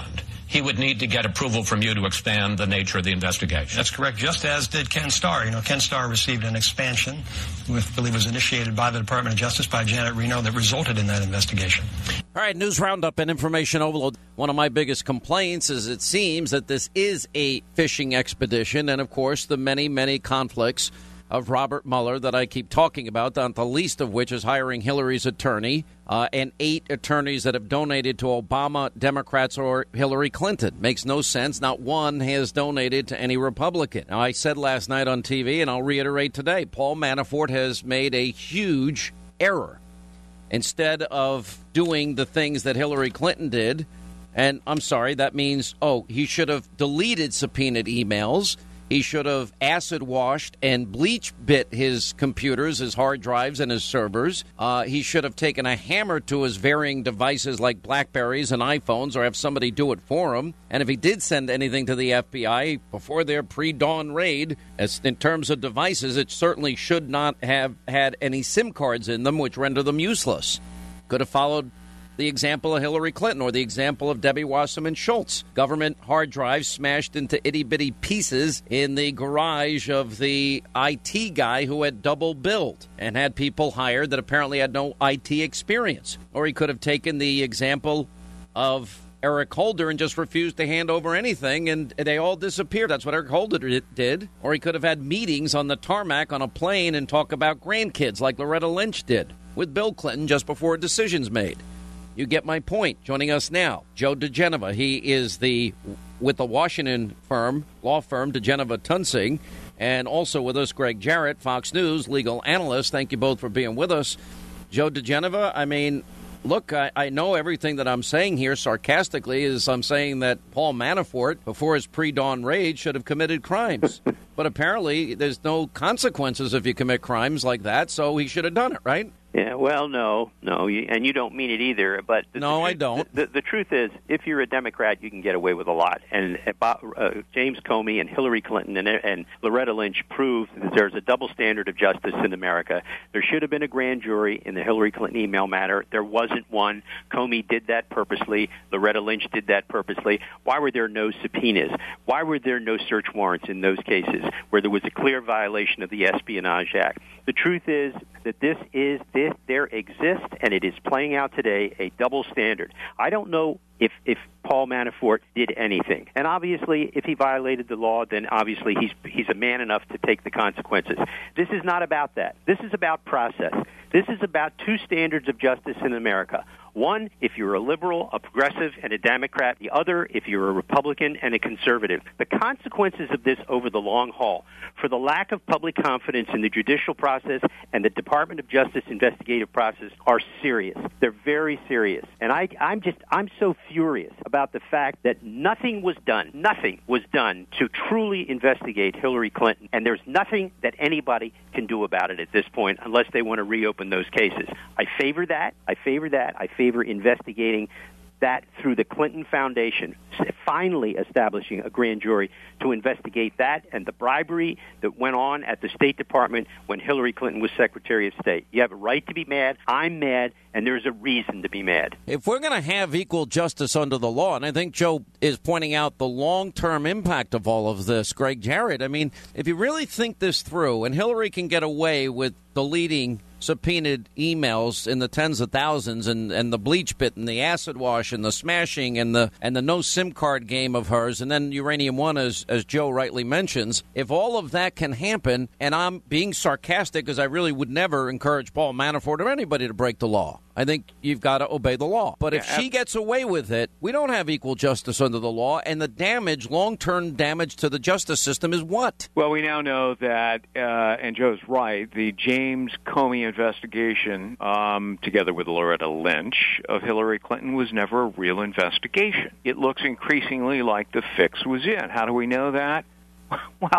he would need to get approval from you to expand the nature of the investigation. That's correct, just as did Ken Starr. You know, Ken Starr received an expansion, which I believe was initiated by the Department of Justice, by Janet Reno, that resulted in that investigation. All right, news roundup and information overload. One of my biggest complaints is it seems that this is a fishing expedition, and, of course, the many, many conflicts of Robert Mueller that I keep talking about, not the least of which is hiring Hillary's attorney uh, and eight attorneys that have donated to Obama, Democrats, or Hillary Clinton. Makes no sense. Not one has donated to any Republican. Now, I said last night on T V, and I'll reiterate today, Paul Manafort has made a huge error. Instead of doing the things that Hillary Clinton did, and I'm sorry, that means, oh, he should have deleted subpoenaed emails. He should have acid washed and bleach bit his computers, his hard drives, and his servers. Uh, he should have taken a hammer to his varying devices like Blackberries and iPhones, or have somebody do it for him. And if he did send anything to the F B I before their pre-dawn raid, as in terms of devices, it certainly should not have had any SIM cards in them, which render them useless. Could have followed the example of Hillary Clinton or the example of Debbie Wasserman Schultz. Government hard drives smashed into itty-bitty pieces in the garage of the I T guy who had double billed and had people hired that apparently had no I T experience. Or he could have taken the example of Eric Holder and just refused to hand over anything, and they all disappeared. That's what Eric Holder did. Or he could have had meetings on the tarmac on a plane and talk about grandkids like Loretta Lynch did with Bill Clinton just before a decision's made. You get my point. Joining us now, Joe diGenova. He is the with the Washington firm, law firm diGenova Tunsing, and also with us, Greg Jarrett, Fox News legal analyst. Thank you both for being with us. Joe diGenova, I mean, look, I, I know everything that I'm saying here sarcastically is I'm saying that Paul Manafort, before his pre-dawn raid, should have committed crimes. But apparently there's no consequences if you commit crimes like that, so he should have done it, right? Yeah, well, no, no, you, and you don't mean it either. But the, no, the, I don't. The, the, the truth is, if you're a Democrat, you can get away with a lot. And uh, James Comey and Hillary Clinton and, and Loretta Lynch proved that there's a double standard of justice in America. There should have been a grand jury in the Hillary Clinton email matter. There wasn't one. Comey did that purposely. Loretta Lynch did that purposely. Why were there no subpoenas? Why were there no search warrants in those cases where there was a clear violation of the Espionage Act? The truth is that this is this there exists, and it is playing out today, a double standard. I don't know if if Paul Manafort did anything, and obviously, if he violated the law, then obviously he's he's a man enough to take the consequences. This is not about that. This is about process. This is about two standards of justice in America. One, if you're a liberal, a progressive, and a Democrat. The other, if you're a Republican and a conservative. The consequences of this over the long haul, for the lack of public confidence in the judicial process and the Department of Justice investigative process, are serious. They're very serious. And I, I'm just, I'm so furious about the fact that nothing was done, nothing was done to truly investigate Hillary Clinton. And there's nothing that anybody can do about it at this point unless they want to reopen those cases. I favor that. I favor that. I favor investigating that through the Clinton Foundation, finally establishing a grand jury to investigate that and the bribery that went on at the State Department when Hillary Clinton was Secretary of State. You have a right to be mad. I'm mad, and there's a reason to be mad. If we're going to have equal justice under the law, and I think Joe is pointing out the long-term impact of all of this, Greg Jarrett, I mean, if you really think this through, and Hillary can get away with deleting subpoenaed emails in the tens of thousands and, and the bleach bit and the acid wash and the smashing and the and the no SIM card game of hers, and then Uranium One, as, as Joe rightly mentions, if all of that can happen, and I'm being sarcastic because I really would never encourage Paul Manafort or anybody to break the law. I think you've got to obey the law. But if yeah, she gets away with it, we don't have equal justice under the law, and the damage, long-term damage to the justice system is what? Well, we now know that, uh, and Joe's right, the James Comey investigation, um, together with Loretta Lynch, of Hillary Clinton was never a real investigation. It looks increasingly like the fix was in. How do we know that? Well,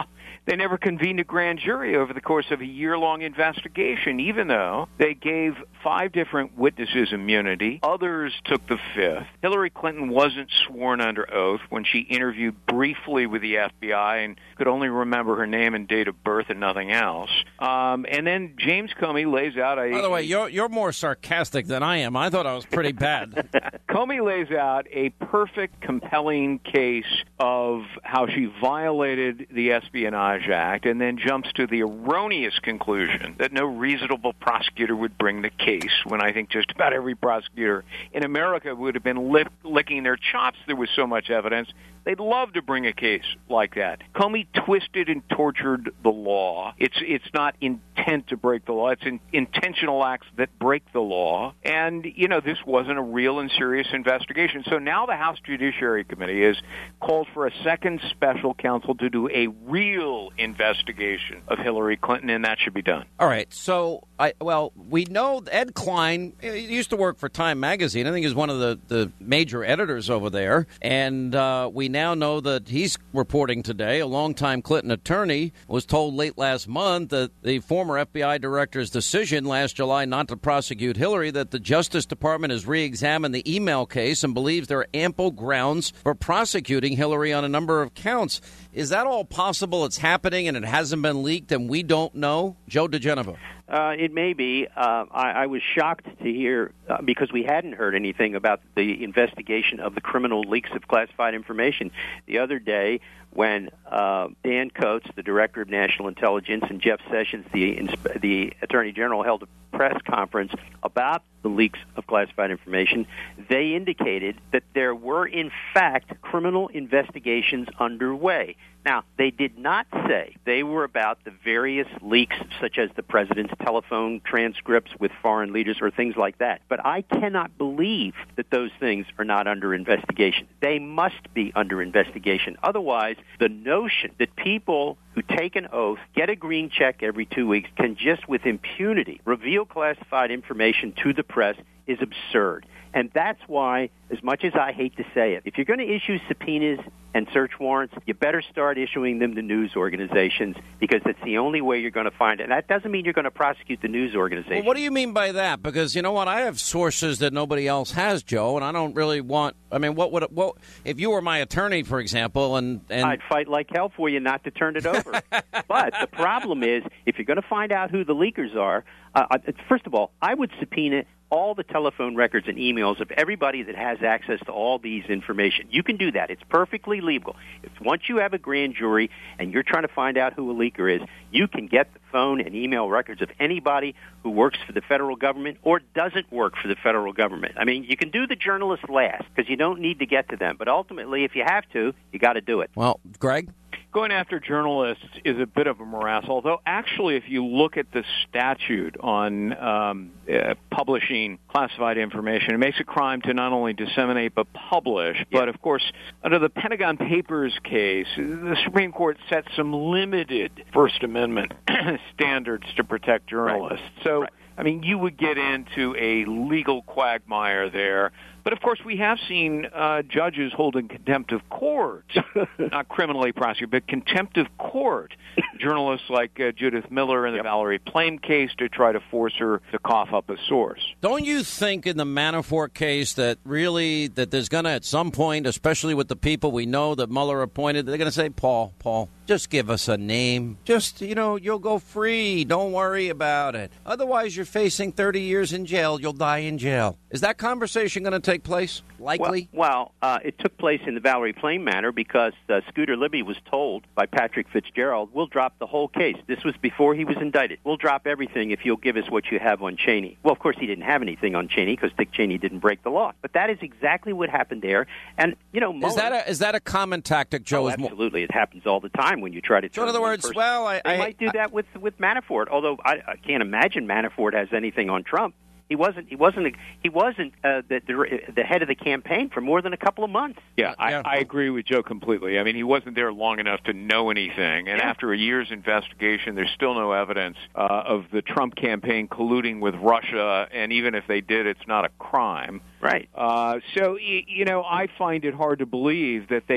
they never convened a grand jury over the course of a year-long investigation, even though they gave five different witnesses immunity. Others took the fifth. Hillary Clinton wasn't sworn under oath when she interviewed briefly with the F B I and could only remember her name and date of birth and nothing else. Um, and then James Comey lays out a... By the way, you're, you're more sarcastic than I am. I thought I was pretty bad. Comey lays out a perfect, compelling case of how she violated the Espionage Act and then jumps to the erroneous conclusion that no reasonable prosecutor would bring the case, when I think just about every prosecutor in America would have been lick, licking their chops. There was so much evidence. They'd love to bring a case like that. Comey twisted and tortured the law. It's it's not intent to break the law. It's in, intentional acts that break the law. And, you know, this wasn't a real and serious investigation. So now the House Judiciary Committee has called for a second special counsel to do a real investigation of Hillary Clinton, and that should be done. All right. So, I well, we know Ed Klein, he used to work for Time Magazine. I think he's one of the, the major editors over there. And uh, we now know that he's reporting today, a longtime Clinton attorney was told late last month that the former F B I director's decision last July not to prosecute Hillary, that the Justice Department has re-examined the email case and believes there are ample grounds for prosecuting Hillary on a number of counts. Is that all possible? It's happening and it hasn't been leaked and we don't know? Joe DeGenevo. Uh, it may be. Uh, I, I was shocked to hear, uh, because we hadn't heard anything about the investigation of the criminal leaks of classified information. The other day, when uh, Dan Coates, the Director of National Intelligence, and Jeff Sessions, the, the Attorney General, held a press conference about the leaks of classified information, they indicated that there were, in fact, criminal investigations underway. Now, they did not say they were about the various leaks, such as the president's telephone transcripts with foreign leaders or things like that. But I cannot believe that those things are not under investigation. They must be under investigation. Otherwise, the notion that people who take an oath, get a green check every two weeks, can just with impunity reveal classified information to the press is absurd. And that's why, as much as I hate to say it, if you're going to issue subpoenas and search warrants, you better start issuing them to news organizations, because it's the only way you're going to find it. And that doesn't mean you're going to prosecute the news organization. Well, what do you mean by that? Because, you know what, I have sources that nobody else has, Joe, and I don't really want, I mean, what would, what, if you were my attorney, for example, and... and I'd fight like hell for you not to turn it over. But the problem is, if you're going to find out who the leakers are, uh, first of all, I would subpoena all the telephone records and emails of everybody that has access to all these information. You can do that. It's perfectly legal. If once you have a grand jury and you're trying to find out who a leaker is, you can get the phone and email records of anybody who works for the federal government or doesn't work for the federal government. I mean, you can do the journalists last because you don't need to get to them. But ultimately, if you have to, you got to do it. Well, Greg? Going after journalists is a bit of a morass, although actually if you look at the statute on um, uh, publishing classified information, it makes a crime to not only disseminate but publish. Yeah. But, of course, under the Pentagon Papers case, the Supreme Court set some limited First Amendment standards to protect journalists. Right. So, right. I mean, you would get into a legal quagmire there. But, of course, we have seen uh, judges holding contempt of court, not criminally prosecuted, but contempt of court, journalists like uh, Judith Miller in the yep. Valerie Plame case to try to force her to cough up a source. Don't you think in the Manafort case that really that there's going to, at some point, especially with the people we know that Mueller appointed, they're going to say, Paul, Paul, just give us a name. Just, you know, you'll go free. Don't worry about it. Otherwise, you're facing thirty years in jail. You'll die in jail. Is that conversation going to take place? Likely? Well, well uh, it took place in the Valerie Plame matter because uh, Scooter Libby was told by Patrick Fitzgerald, we'll drop the whole case. This was before he was indicted. We'll drop everything if you'll give us what you have on Cheney. Well, of course, he didn't have anything on Cheney because Dick Cheney didn't break the law. But that is exactly what happened there. And, you know, Mueller, is that a, is that a common tactic, Joe? Oh, absolutely. It happens all the time when you try to turn So in other words, person. well, I... They I, might do I, that with, with Manafort, although I, I can't imagine Manafort has anything on Trump. He wasn't. He wasn't. He wasn't uh, the, the the head of the campaign for more than a couple of months. Yeah, I, I agree with Joe completely. I mean, he wasn't there long enough to know anything. And yeah. after a year's investigation, there's still no evidence uh, of the Trump campaign colluding with Russia. And even if they did, it's not a crime. Right. Uh, so you know, I find it hard to believe that they.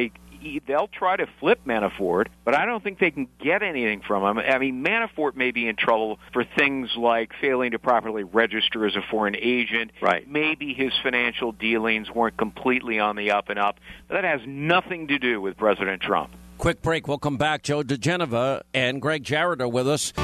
they'll try to flip Manafort, but I don't think they can get anything from him. I mean, Manafort may be in trouble for things like failing to properly register as a foreign agent. Right. Maybe his financial dealings weren't completely on the up and up. But that has nothing to do with President Trump. Quick break. We'll come back. Joe DeGenova and Greg Jarrett are with us.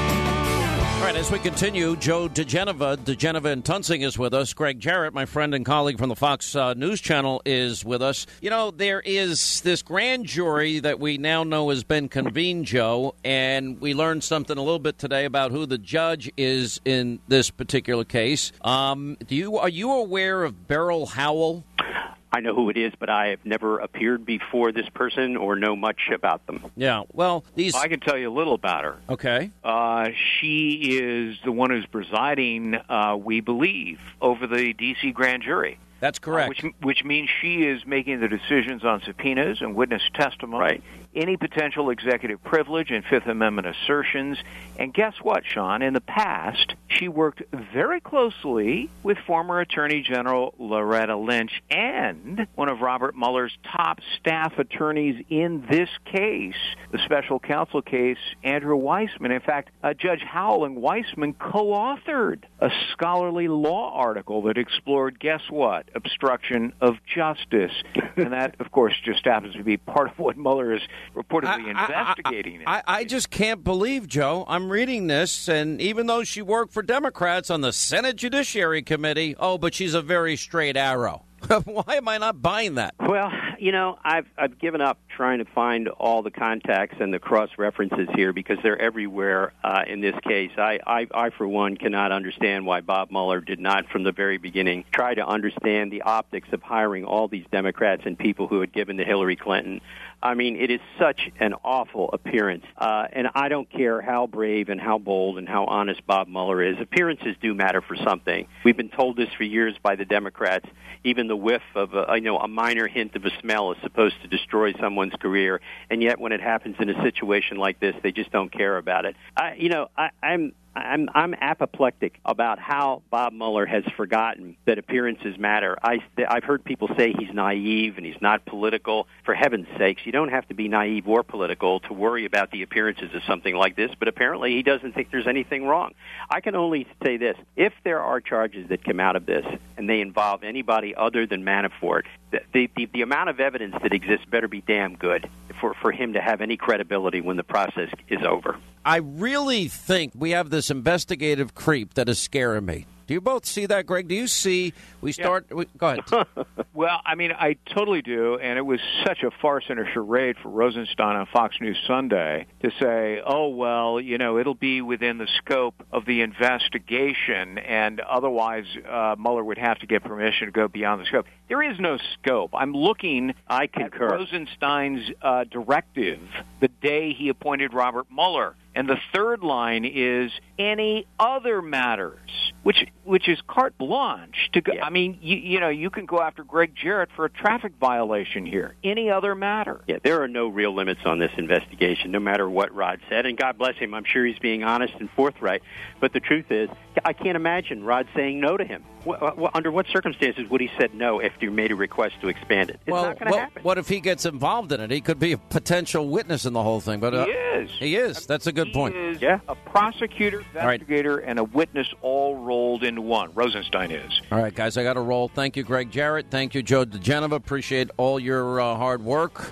All right, as we continue, Joe DeGenova, DeGenova and Tunsing is with us. Greg Jarrett, my friend and colleague from the Fox uh, News Channel, is with us. You know, there is this grand jury that we now know has been convened, Joe, and we learned something a little bit today about who the judge is in this particular case. Um, do you are you aware of Beryl Howell? I know who it is, but I have never appeared before this person or know much about them. Yeah, well, these... I can tell you a little about her. Okay. Uh, she is the one who's presiding, uh, we believe, over the D C grand jury. That's correct. Uh, which, which means she is making the decisions on subpoenas and witness testimony, right. any potential executive privilege and Fifth Amendment assertions. And guess what, Sean? In the past, she worked very closely with former Attorney General Loretta Lynch and one of Robert Mueller's top staff attorneys in this case, the special counsel case, Andrew Weissman. In fact, uh, Judge Howell and Weissman co-authored a scholarly law article that explored, guess what, obstruction of justice. And that, of course, just happens to be part of what Mueller is reportedly I, investigating. I, I, I, I just can't believe, Joe, I'm reading this, and even though she worked for Democrats on the Senate Judiciary Committee, oh, but she's a very straight arrow. Why am I not buying that? Well, you know, I've I've given up trying to find all the contacts and the cross-references here because they're everywhere uh, in this case. I, I, I, for one, cannot understand why Bob Mueller did not, from the very beginning, try to understand the optics of hiring all these Democrats and people who had given to Hillary Clinton. I mean, it is such an awful appearance, uh, and I don't care how brave and how bold and how honest Bob Mueller is. Appearances do matter for something. We've been told this for years by the Democrats. Even the whiff of a, you know, a minor hint of a smell is supposed to destroy someone's career, and yet when it happens in a situation like this, they just don't care about it. I, you know, I, I'm. I'm I'm apoplectic about how Bob Mueller has forgotten that appearances matter. I, I've heard people say he's naive and he's not political. For heaven's sakes, you don't have to be naive or political to worry about the appearances of something like this, but apparently he doesn't think there's anything wrong. I can only say this. If there are charges that come out of this and they involve anybody other than Manafort, the, the, the amount of evidence that exists better be damn good for, for him to have any credibility when the process is over. I really think we have this investigative creep that is scaring me. Do you both see that, Greg? Do you see we start yeah. – we, go ahead. Well, I mean, I totally do, and it was such a farce and a charade for Rosenstein on Fox News Sunday to say, oh, well, you know, it'll be within the scope of the investigation, and otherwise uh, Mueller would have to get permission to go beyond the scope. There is no scope. I'm looking I at concur. Rosenstein's uh, directive the day he appointed Robert Mueller. And the third line is any other matters, which which is carte blanche to go. Yeah. I mean, you, you know, you can go after Greg Jarrett for a traffic violation here. Any other matter. Yeah, there are no real limits on this investigation, no matter what Rod said. And God bless him, I'm sure he's being honest and forthright. But the truth is, I can't imagine Rod saying no to him. Under what circumstances would he said no if you made a request to expand it? It's well, not going to well, happen. What if he gets involved in it? He could be a potential witness in the whole thing. But uh, he is. He is. That's a good he point. Is yeah. a prosecutor, investigator, right. and a witness all rolled into one. Rosenstein is. All right, guys, I got to roll. Thank you, Greg Jarrett. Thank you, Joe DeGenova. Appreciate all your uh, hard work.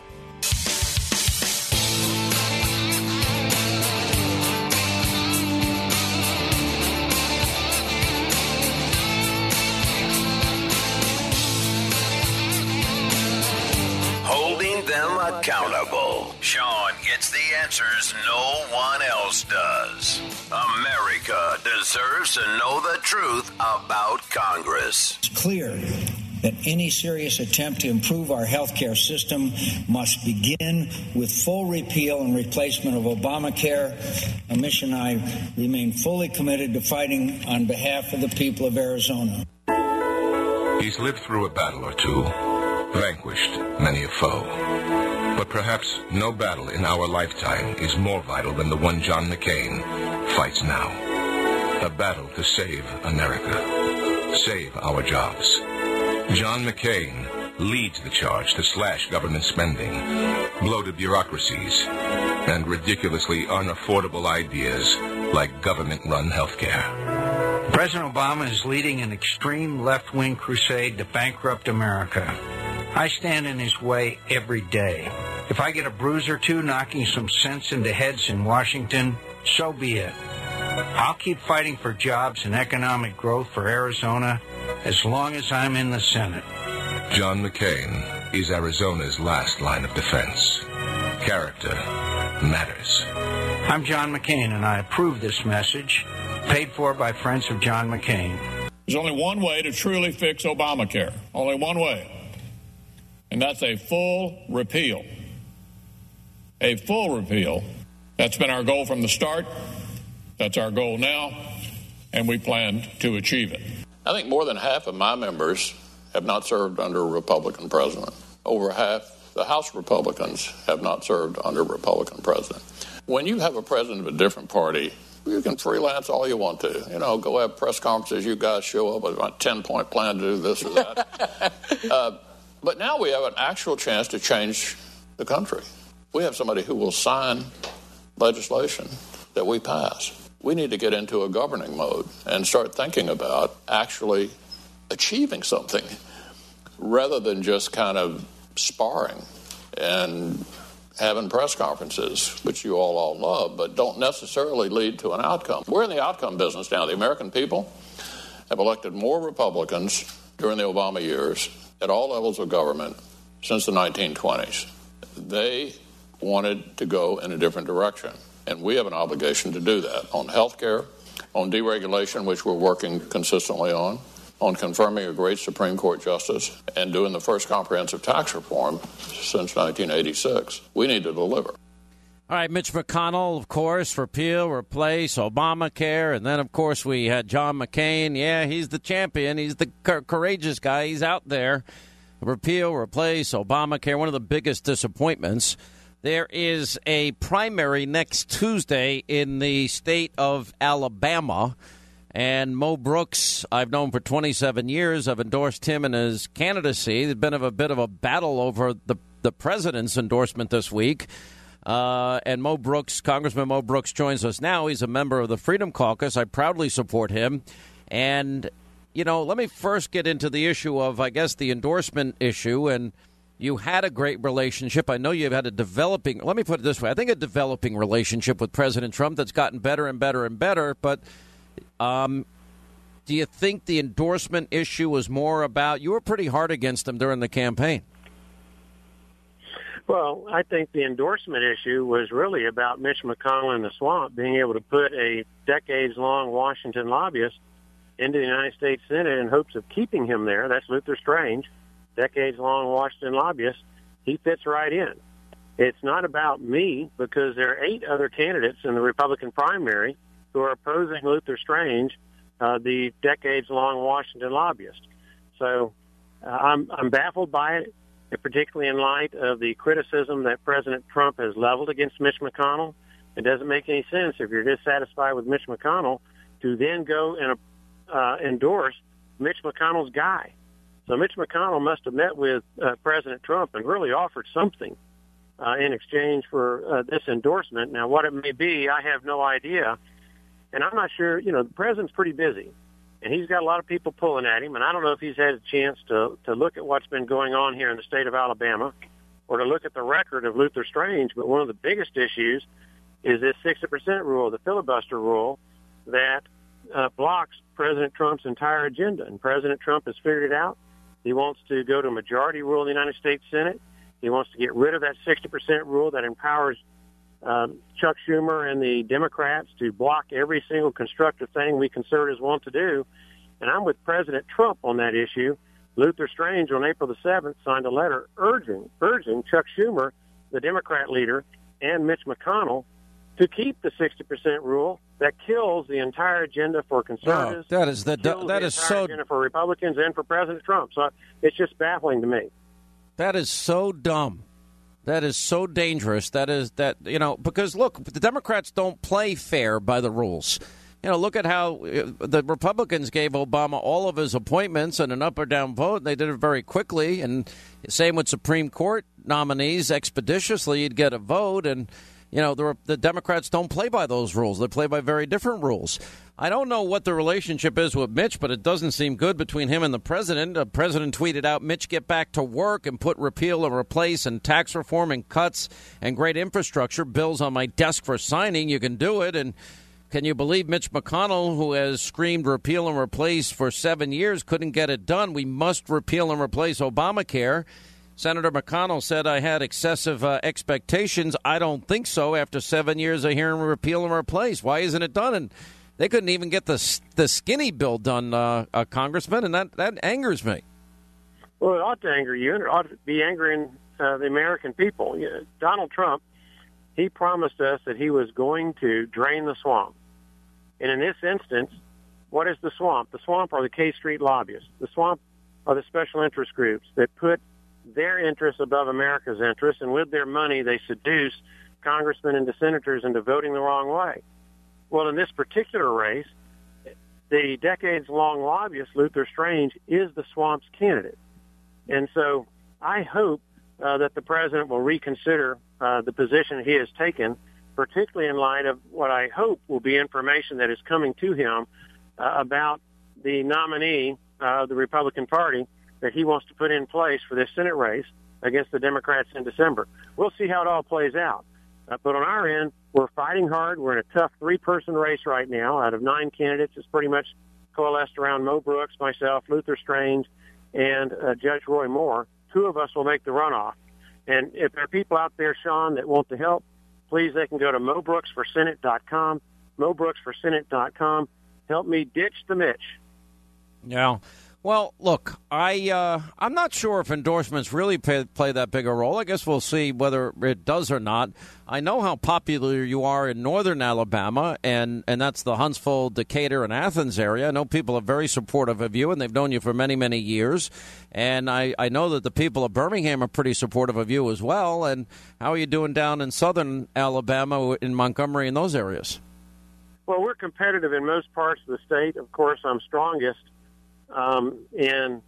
Holding them accountable. Sean gets the answers no one else does. America deserves to know the truth about Congress. It's clear that any serious attempt to improve our health care system must begin with full repeal and replacement of Obamacare. A mission I remain fully committed to fighting on behalf of the people of Arizona. He's lived through a battle or two, vanquished many a foe. But perhaps no battle in our lifetime is more vital than the one John McCain fights now. A battle to save America, save our jobs. John McCain leads the charge to slash government spending, bloated bureaucracies, and ridiculously unaffordable ideas like government-run health care. President Obama is leading an extreme left-wing crusade to bankrupt America. I stand in his way every day. If I get a bruise or two knocking some sense into heads in Washington, so be it. I'll keep fighting for jobs and economic growth for Arizona as long as I'm in the Senate. John McCain is Arizona's last line of defense. Character matters. I'm John McCain, and I approve this message, paid for by friends of John McCain. There's only one way to truly fix Obamacare. Only one way. And that's a full repeal. A full repeal. That's been our goal from the start. That's our goal now, and we plan to achieve it. I think more than half of my members have not served under a Republican president. Over half the House Republicans have not served under a Republican president. When you have a president of a different party, you can freelance all you want to. You know, go have press conferences. You guys show up with a ten-point plan to do this or that. uh, but now we have an actual chance to change the country. We have somebody who will sign legislation that we pass. We need to get into a governing mode and start thinking about actually achieving something rather than just kind of sparring and having press conferences, which you all all love, but don't necessarily lead to an outcome. We're in the outcome business now. The American people have elected more Republicans during the Obama years at all levels of government since the nineteen twenties. They wanted to go in a different direction, and we have an obligation to do that on health care, on deregulation, which we're working consistently on, on confirming a great Supreme Court justice, and doing the first comprehensive tax reform since nineteen eighty-six. We need to deliver. All right, Mitch McConnell, of course, repeal, replace, Obamacare, and then, of course, we had John McCain. Yeah, he's the champion. He's the c- courageous guy. He's out there. Repeal, replace, Obamacare, one of the biggest disappointments. There is a primary next Tuesday in the state of Alabama, and Mo Brooks, I've known for twenty-seven years. I've endorsed him in his candidacy. There's been a bit of a battle over the, the president's endorsement this week. Uh, and Mo Brooks, Congressman Mo Brooks, joins us now. He's a member of the Freedom Caucus. I proudly support him. And, you know, let me first get into the issue of, I guess, the endorsement issue. And you had a great relationship. I know you've had a developing, let me put it this way, I think a developing relationship with President Trump that's gotten better and better and better. But um, do you think the endorsement issue was more about, you were pretty hard against him during the campaign? Well, I think the endorsement issue was really about Mitch McConnell in the swamp being able to put a decades-long Washington lobbyist into the United States Senate in hopes of keeping him there. That's Luther Strange, decades-long Washington lobbyist. He fits right in. It's not about me because there are eight other candidates in the Republican primary who are opposing Luther Strange, uh, the decades-long Washington lobbyist. So uh, I'm, I'm baffled by it, particularly in light of the criticism that President Trump has leveled against Mitch McConnell. It doesn't make any sense if you're dissatisfied with Mitch McConnell to then go and uh, endorse Mitch McConnell's guy. So Mitch McConnell must have met with uh, President Trump and really offered something uh, in exchange for uh, this endorsement. Now, what it may be, I have no idea. And I'm not sure, you know, the president's pretty busy. And he's got a lot of people pulling at him, and I don't know if he's had a chance to, to look at what's been going on here in the state of Alabama or to look at the record of Luther Strange, but one of the biggest issues is this sixty percent rule, the filibuster rule, that uh, blocks President Trump's entire agenda. And President Trump has figured it out. He wants to go to a majority rule in the United States Senate. He wants to get rid of that sixty percent rule that empowers Um, Chuck Schumer and the Democrats to block every single constructive thing we conservatives want to do. And I'm with President Trump on that issue. Luther Strange on April the seventh signed a letter urging, urging Chuck Schumer, the Democrat leader, and Mitch McConnell to keep the sixty percent rule that kills the entire agenda for conservatives. Oh, that is the, kills that the is entire so agenda for Republicans and for President Trump. So it's just baffling to me. That is so dumb. That is so dangerous. That is that, you know, because, look, the Democrats don't play fair by the rules. you know, look at how the Republicans gave Obama all of his appointments and an up or down vote. And they did it very quickly. And same with Supreme Court nominees. Expeditiously, you'd get a vote. And, you know, the, the Democrats don't play by those rules. They play by very different rules. I don't know what the relationship is with Mitch, but it doesn't seem good between him and the president. The president tweeted out, Mitch, get back to work and put repeal and replace and tax reform and cuts and great infrastructure bills on my desk for signing. You can do it. And can you believe Mitch McConnell, who has screamed repeal and replace for seven years, couldn't get it done? We must repeal and replace Obamacare. Senator McConnell said I had excessive uh, expectations. I don't think so after seven years of hearing repeal and replace. Why isn't it done? And they couldn't even get the the skinny bill done, uh, uh, Congressman, and that, that angers me. Well, it ought to anger you, and it ought to be angering uh, the American people. You know, Donald Trump, he promised us that he was going to drain the swamp. And in this instance, what is the swamp? The swamp are the K Street lobbyists. The swamp are the special interest groups that put their interests above America's interests, and with their money, they seduce congressmen and senators into voting the wrong way. Well, in this particular race, the decades-long lobbyist, Luther Strange, is the swamp's candidate. And so I hope uh, that the president will reconsider uh, the position he has taken, particularly in light of what I hope will be information that is coming to him uh, about the nominee of uh, the Republican Party that he wants to put in place for this Senate race against the Democrats in December. We'll see how it all plays out. Uh, but on our end, we're fighting hard. We're in a tough three-person race right now. Out of nine candidates, it's pretty much coalesced around Mo Brooks, myself, Luther Strange, and uh, Judge Roy Moore. Two of us will make the runoff. And if there are people out there, Sean, that want to help, please, they can go to mo brooks for senate dot com, mo brooks for senate dot com. Help me ditch the Mitch. Yeah. Well, look, I, uh, I'm not sure if endorsements really pay, play that big a role. I guess we'll see whether it does or not. I know how popular you are in northern Alabama, and, and that's the Huntsville, Decatur, and Athens area. I know people are very supportive of you, and they've known you for many, many years. And I, I know that the people of Birmingham are pretty supportive of you as well. And how are you doing down in southern Alabama, in Montgomery, and those areas? Well, we're competitive in most parts of the state. Of course, I'm strongest Um, in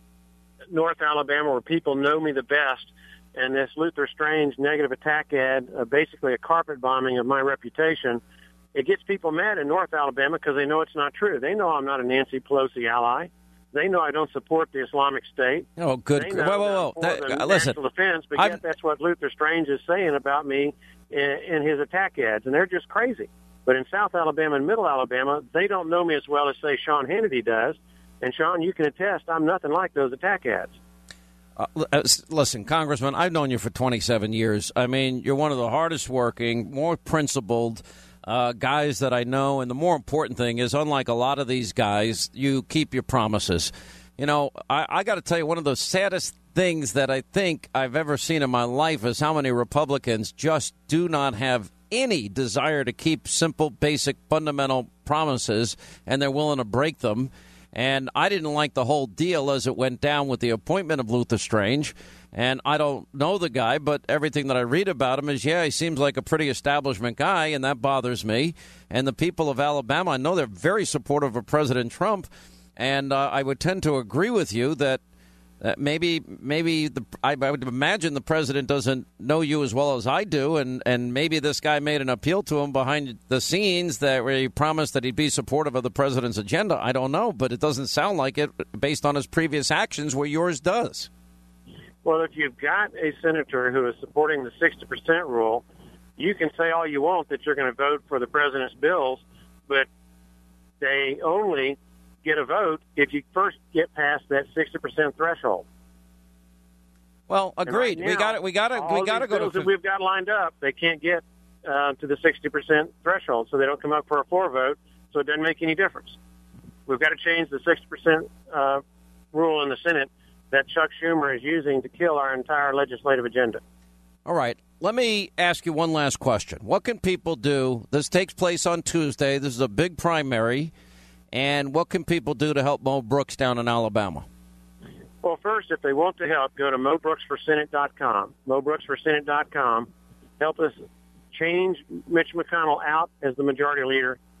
North Alabama, where people know me the best, and this Luther Strange negative attack ad, uh, basically a carpet bombing of my reputation, it gets people mad in North Alabama because they know it's not true. They know I'm not a Nancy Pelosi ally. They know I don't support the Islamic State. Oh, good. They know whoa, whoa, whoa. that, that, uh, listen, national defense, but I'm, yet that's what Luther Strange is saying about me in, in his attack ads, and they're just crazy. But in South Alabama and Middle Alabama, they don't know me as well as, say, Sean Hannity does. And, Sean, you can attest I'm nothing like those attack ads. Uh, listen, Congressman, I've known you for twenty-seven years. I mean, you're one of the hardest working, more principled uh, guys that I know. And the more important thing is, unlike a lot of these guys, you keep your promises. You know, I, I got to tell you, one of the saddest things that I think I've ever seen in my life is how many Republicans just do not have any desire to keep simple, basic, fundamental promises, and they're willing to break them. And I didn't like the whole deal as it went down with the appointment of Luther Strange. And I don't know the guy, but everything that I read about him is, yeah, he seems like a pretty establishment guy, and that bothers me. And the people of Alabama, I know they're very supportive of President Trump, and uh, I would tend to agree with you that Uh, maybe maybe the, I, I would imagine the president doesn't know you as well as I do, and, and maybe this guy made an appeal to him behind the scenes that where he promised that he'd be supportive of the president's agenda. I don't know, but it doesn't sound like it based on his previous actions where yours does. Well, if you've got a senator who is supporting the sixty percent rule, you can say all you want that you're going to vote for the president's bills, but they only get a vote if you first get past that sixty percent threshold. Well, agreed. Right now, we got it. We got it. We got to go to. That we've got lined up, they can't get uh, to the sixty percent threshold, so they don't come up for a floor vote. So it doesn't make any difference. We've got to change the sixty percent uh, rule in the Senate that Chuck Schumer is using to kill our entire legislative agenda. All right. Let me ask you one last question. What can people do? This takes place on Tuesday. This is a big primary. And what can people do to help Mo Brooks down in Alabama? Well, first, if they want to help, go to mo brooks for senate dot com. mo brooks for senate dot com. Help us change Mitch McConnell out as the majority leader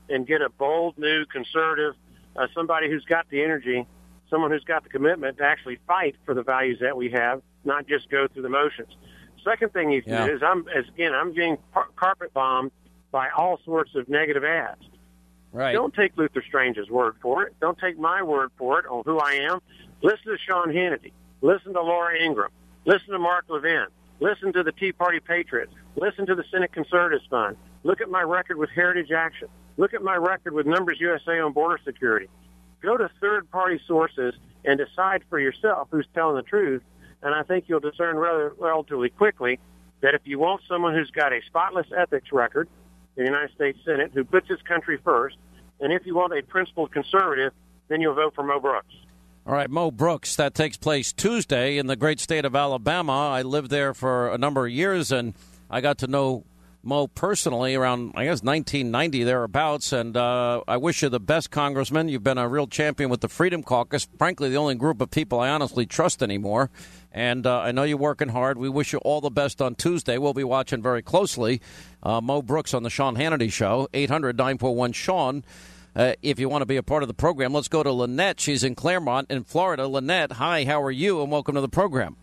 and get a bold, new conservative, uh, somebody who's got the energy, someone who's got the commitment to actually fight for the values that we have, not just go through the motions. Second thing you Yeah. do is, I'm as again, I'm getting par- carpet bombed by all sorts of negative ads. Right. Don't take Luther Strange's word for it. Don't take my word for it on who I am. Listen to Sean Hannity. Listen to Laura Ingraham. Listen to Mark Levin. Listen to the Tea Party Patriots. Listen to the Senate Conservatives Fund. Look at my record with Heritage Action. Look at my record with Numbers U S A on border security. Go to third-party sources and decide for yourself who's telling the truth, and I think you'll discern rather relatively quickly that if you want someone who's got a spotless ethics record in the United States Senate, who puts his country first, and if you want a principled conservative, then you'll vote for Mo Brooks. All right, Mo Brooks, that takes place Tuesday in the great state of Alabama. I lived there for a number of years, and I got to know Mo personally around, I guess, nineteen ninety, thereabouts, and uh, I wish you the best, Congressman. You've been a real champion with the Freedom Caucus, frankly, the only group of people I honestly trust anymore, and uh, I know you're working hard. We wish you all the best on Tuesday. We'll be watching very closely. Uh, Mo Brooks on the Sean Hannity Show, eight hundred nine four one Sean. Uh, if you want to be a part of the program, let's go to Lynette. She's in Claremont in Florida. Lynette, hi, how are you, and welcome to the program.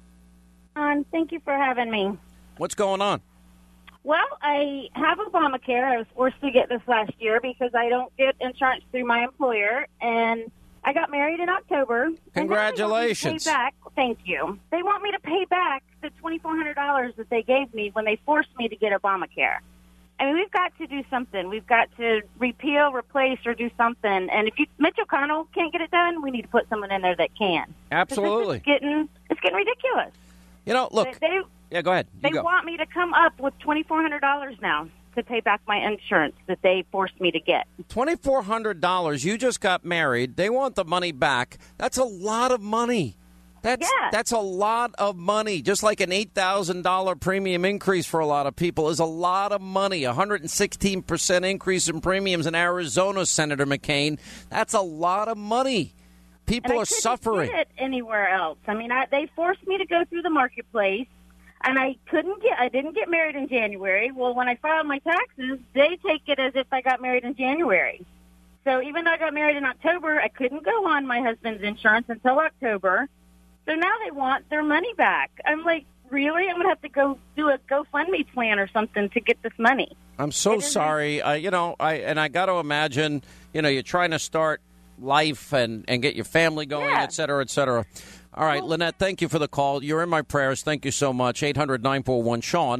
Um, thank you for having me. What's going on? Well, I have Obamacare. I was forced to get this last year because I don't get insurance through my employer, and I got married in October. Congratulations. And they want me to pay back. Thank you. They want me to pay back the twenty-four hundred dollars that they gave me when they forced me to get Obamacare. I mean, we've got to do something. We've got to repeal, replace, or do something. And if you, Mitch McConnell can't get it done, we need to put someone in there that can. Absolutely. It's getting, it's getting ridiculous. You know, look. They, they, yeah, go ahead. You they go. want me to come up with twenty-four hundred dollars now to pay back my insurance that they forced me to get. twenty-four hundred dollars. You just got married. They want the money back. That's a lot of money. That's Yeah. that's a lot of money. Just like an eight thousand dollars premium increase for a lot of people is a lot of money. A one hundred sixteen percent increase in premiums in Arizona, Senator McCain. That's a lot of money. People and I are couldn't suffering. Get it anywhere else. I mean, I, they forced me to go through the marketplace, and I couldn't get. I didn't get married in January. Well, when I filed my taxes, they take it as if I got married in January. So even though I got married in October, I couldn't go on my husband's insurance until October. So now they want their money back. I'm like, really? I'm going to have to go do a GoFundMe plan or something to get this money. I'm so sorry. Uh, you know, I and I got to imagine, you know, you're trying to start life and, and get your family going, Yeah. et cetera, et cetera. All right, Lynette, thank you for the call. You're in my prayers. Thank you so much. eight hundred nine four one Sean.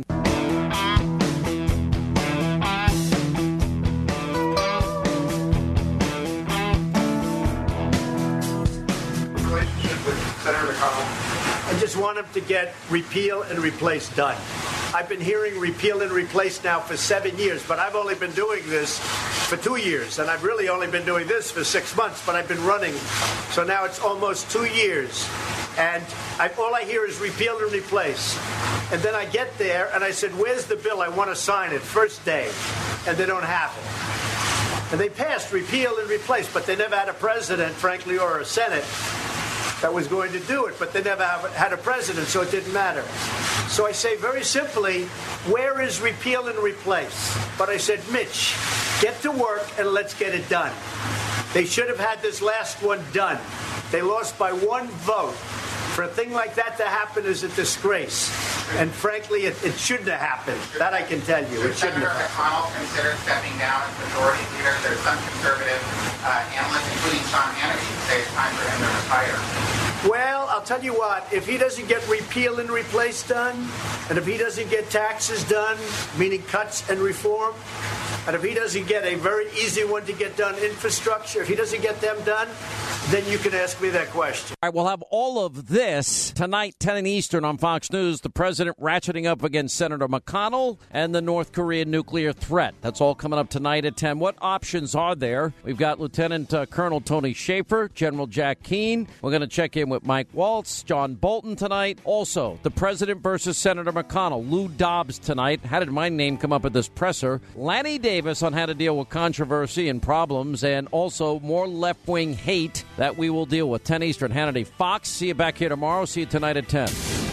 Relationship with Senator McConnell. I just want him to get repeal and replace done. I've been hearing repeal and replace now for seven years, but I've only been doing this for two years, and I've really only been doing this for six months, but I've been running. So now it's almost two years, and I, all I hear is repeal and replace. And then I get there, and I said, where's the bill? I want to sign it first day, and they don't have it. And they passed repeal and replace, but they never had a president, frankly, or a Senate that was going to do it, but they never have, had a president, so it didn't matter. So I say very simply, where is repeal and replace? But I said, Mitch, get to work and let's get it done. They should have had this last one done. They lost by one vote. For a thing like that to happen is a disgrace. And frankly, it, it shouldn't have happened. That I can tell you. It shouldn't Senator have. McConnell considered stepping down as majority leader. There's some conservative uh, analysts, including Sean Hannity, who say it's time for him to retire. Well, I'll tell you what, if he doesn't get repeal and replace done, and if he doesn't get taxes done, meaning cuts and reform, and if he doesn't get a very easy one to get done, infrastructure, if he doesn't get them done, then you can ask me that question. All right, we'll have all of this tonight, ten Eastern on Fox News. The president ratcheting up against Senator McConnell and the North Korean nuclear threat. That's all coming up tonight at ten. What options are there? We've got Lieutenant uh, Colonel Tony Schaefer, General Jack Keane. We're going to check in with Mike Waltz, John Bolton tonight. Also, the president versus Senator McConnell, Lou Dobbs tonight. How did my name come up at this presser? Lanny Davis on how to deal with controversy and problems, and also more left-wing hate that we will deal with. ten Eastern, Hannity, Fox. See you back here tomorrow. See you tonight at ten.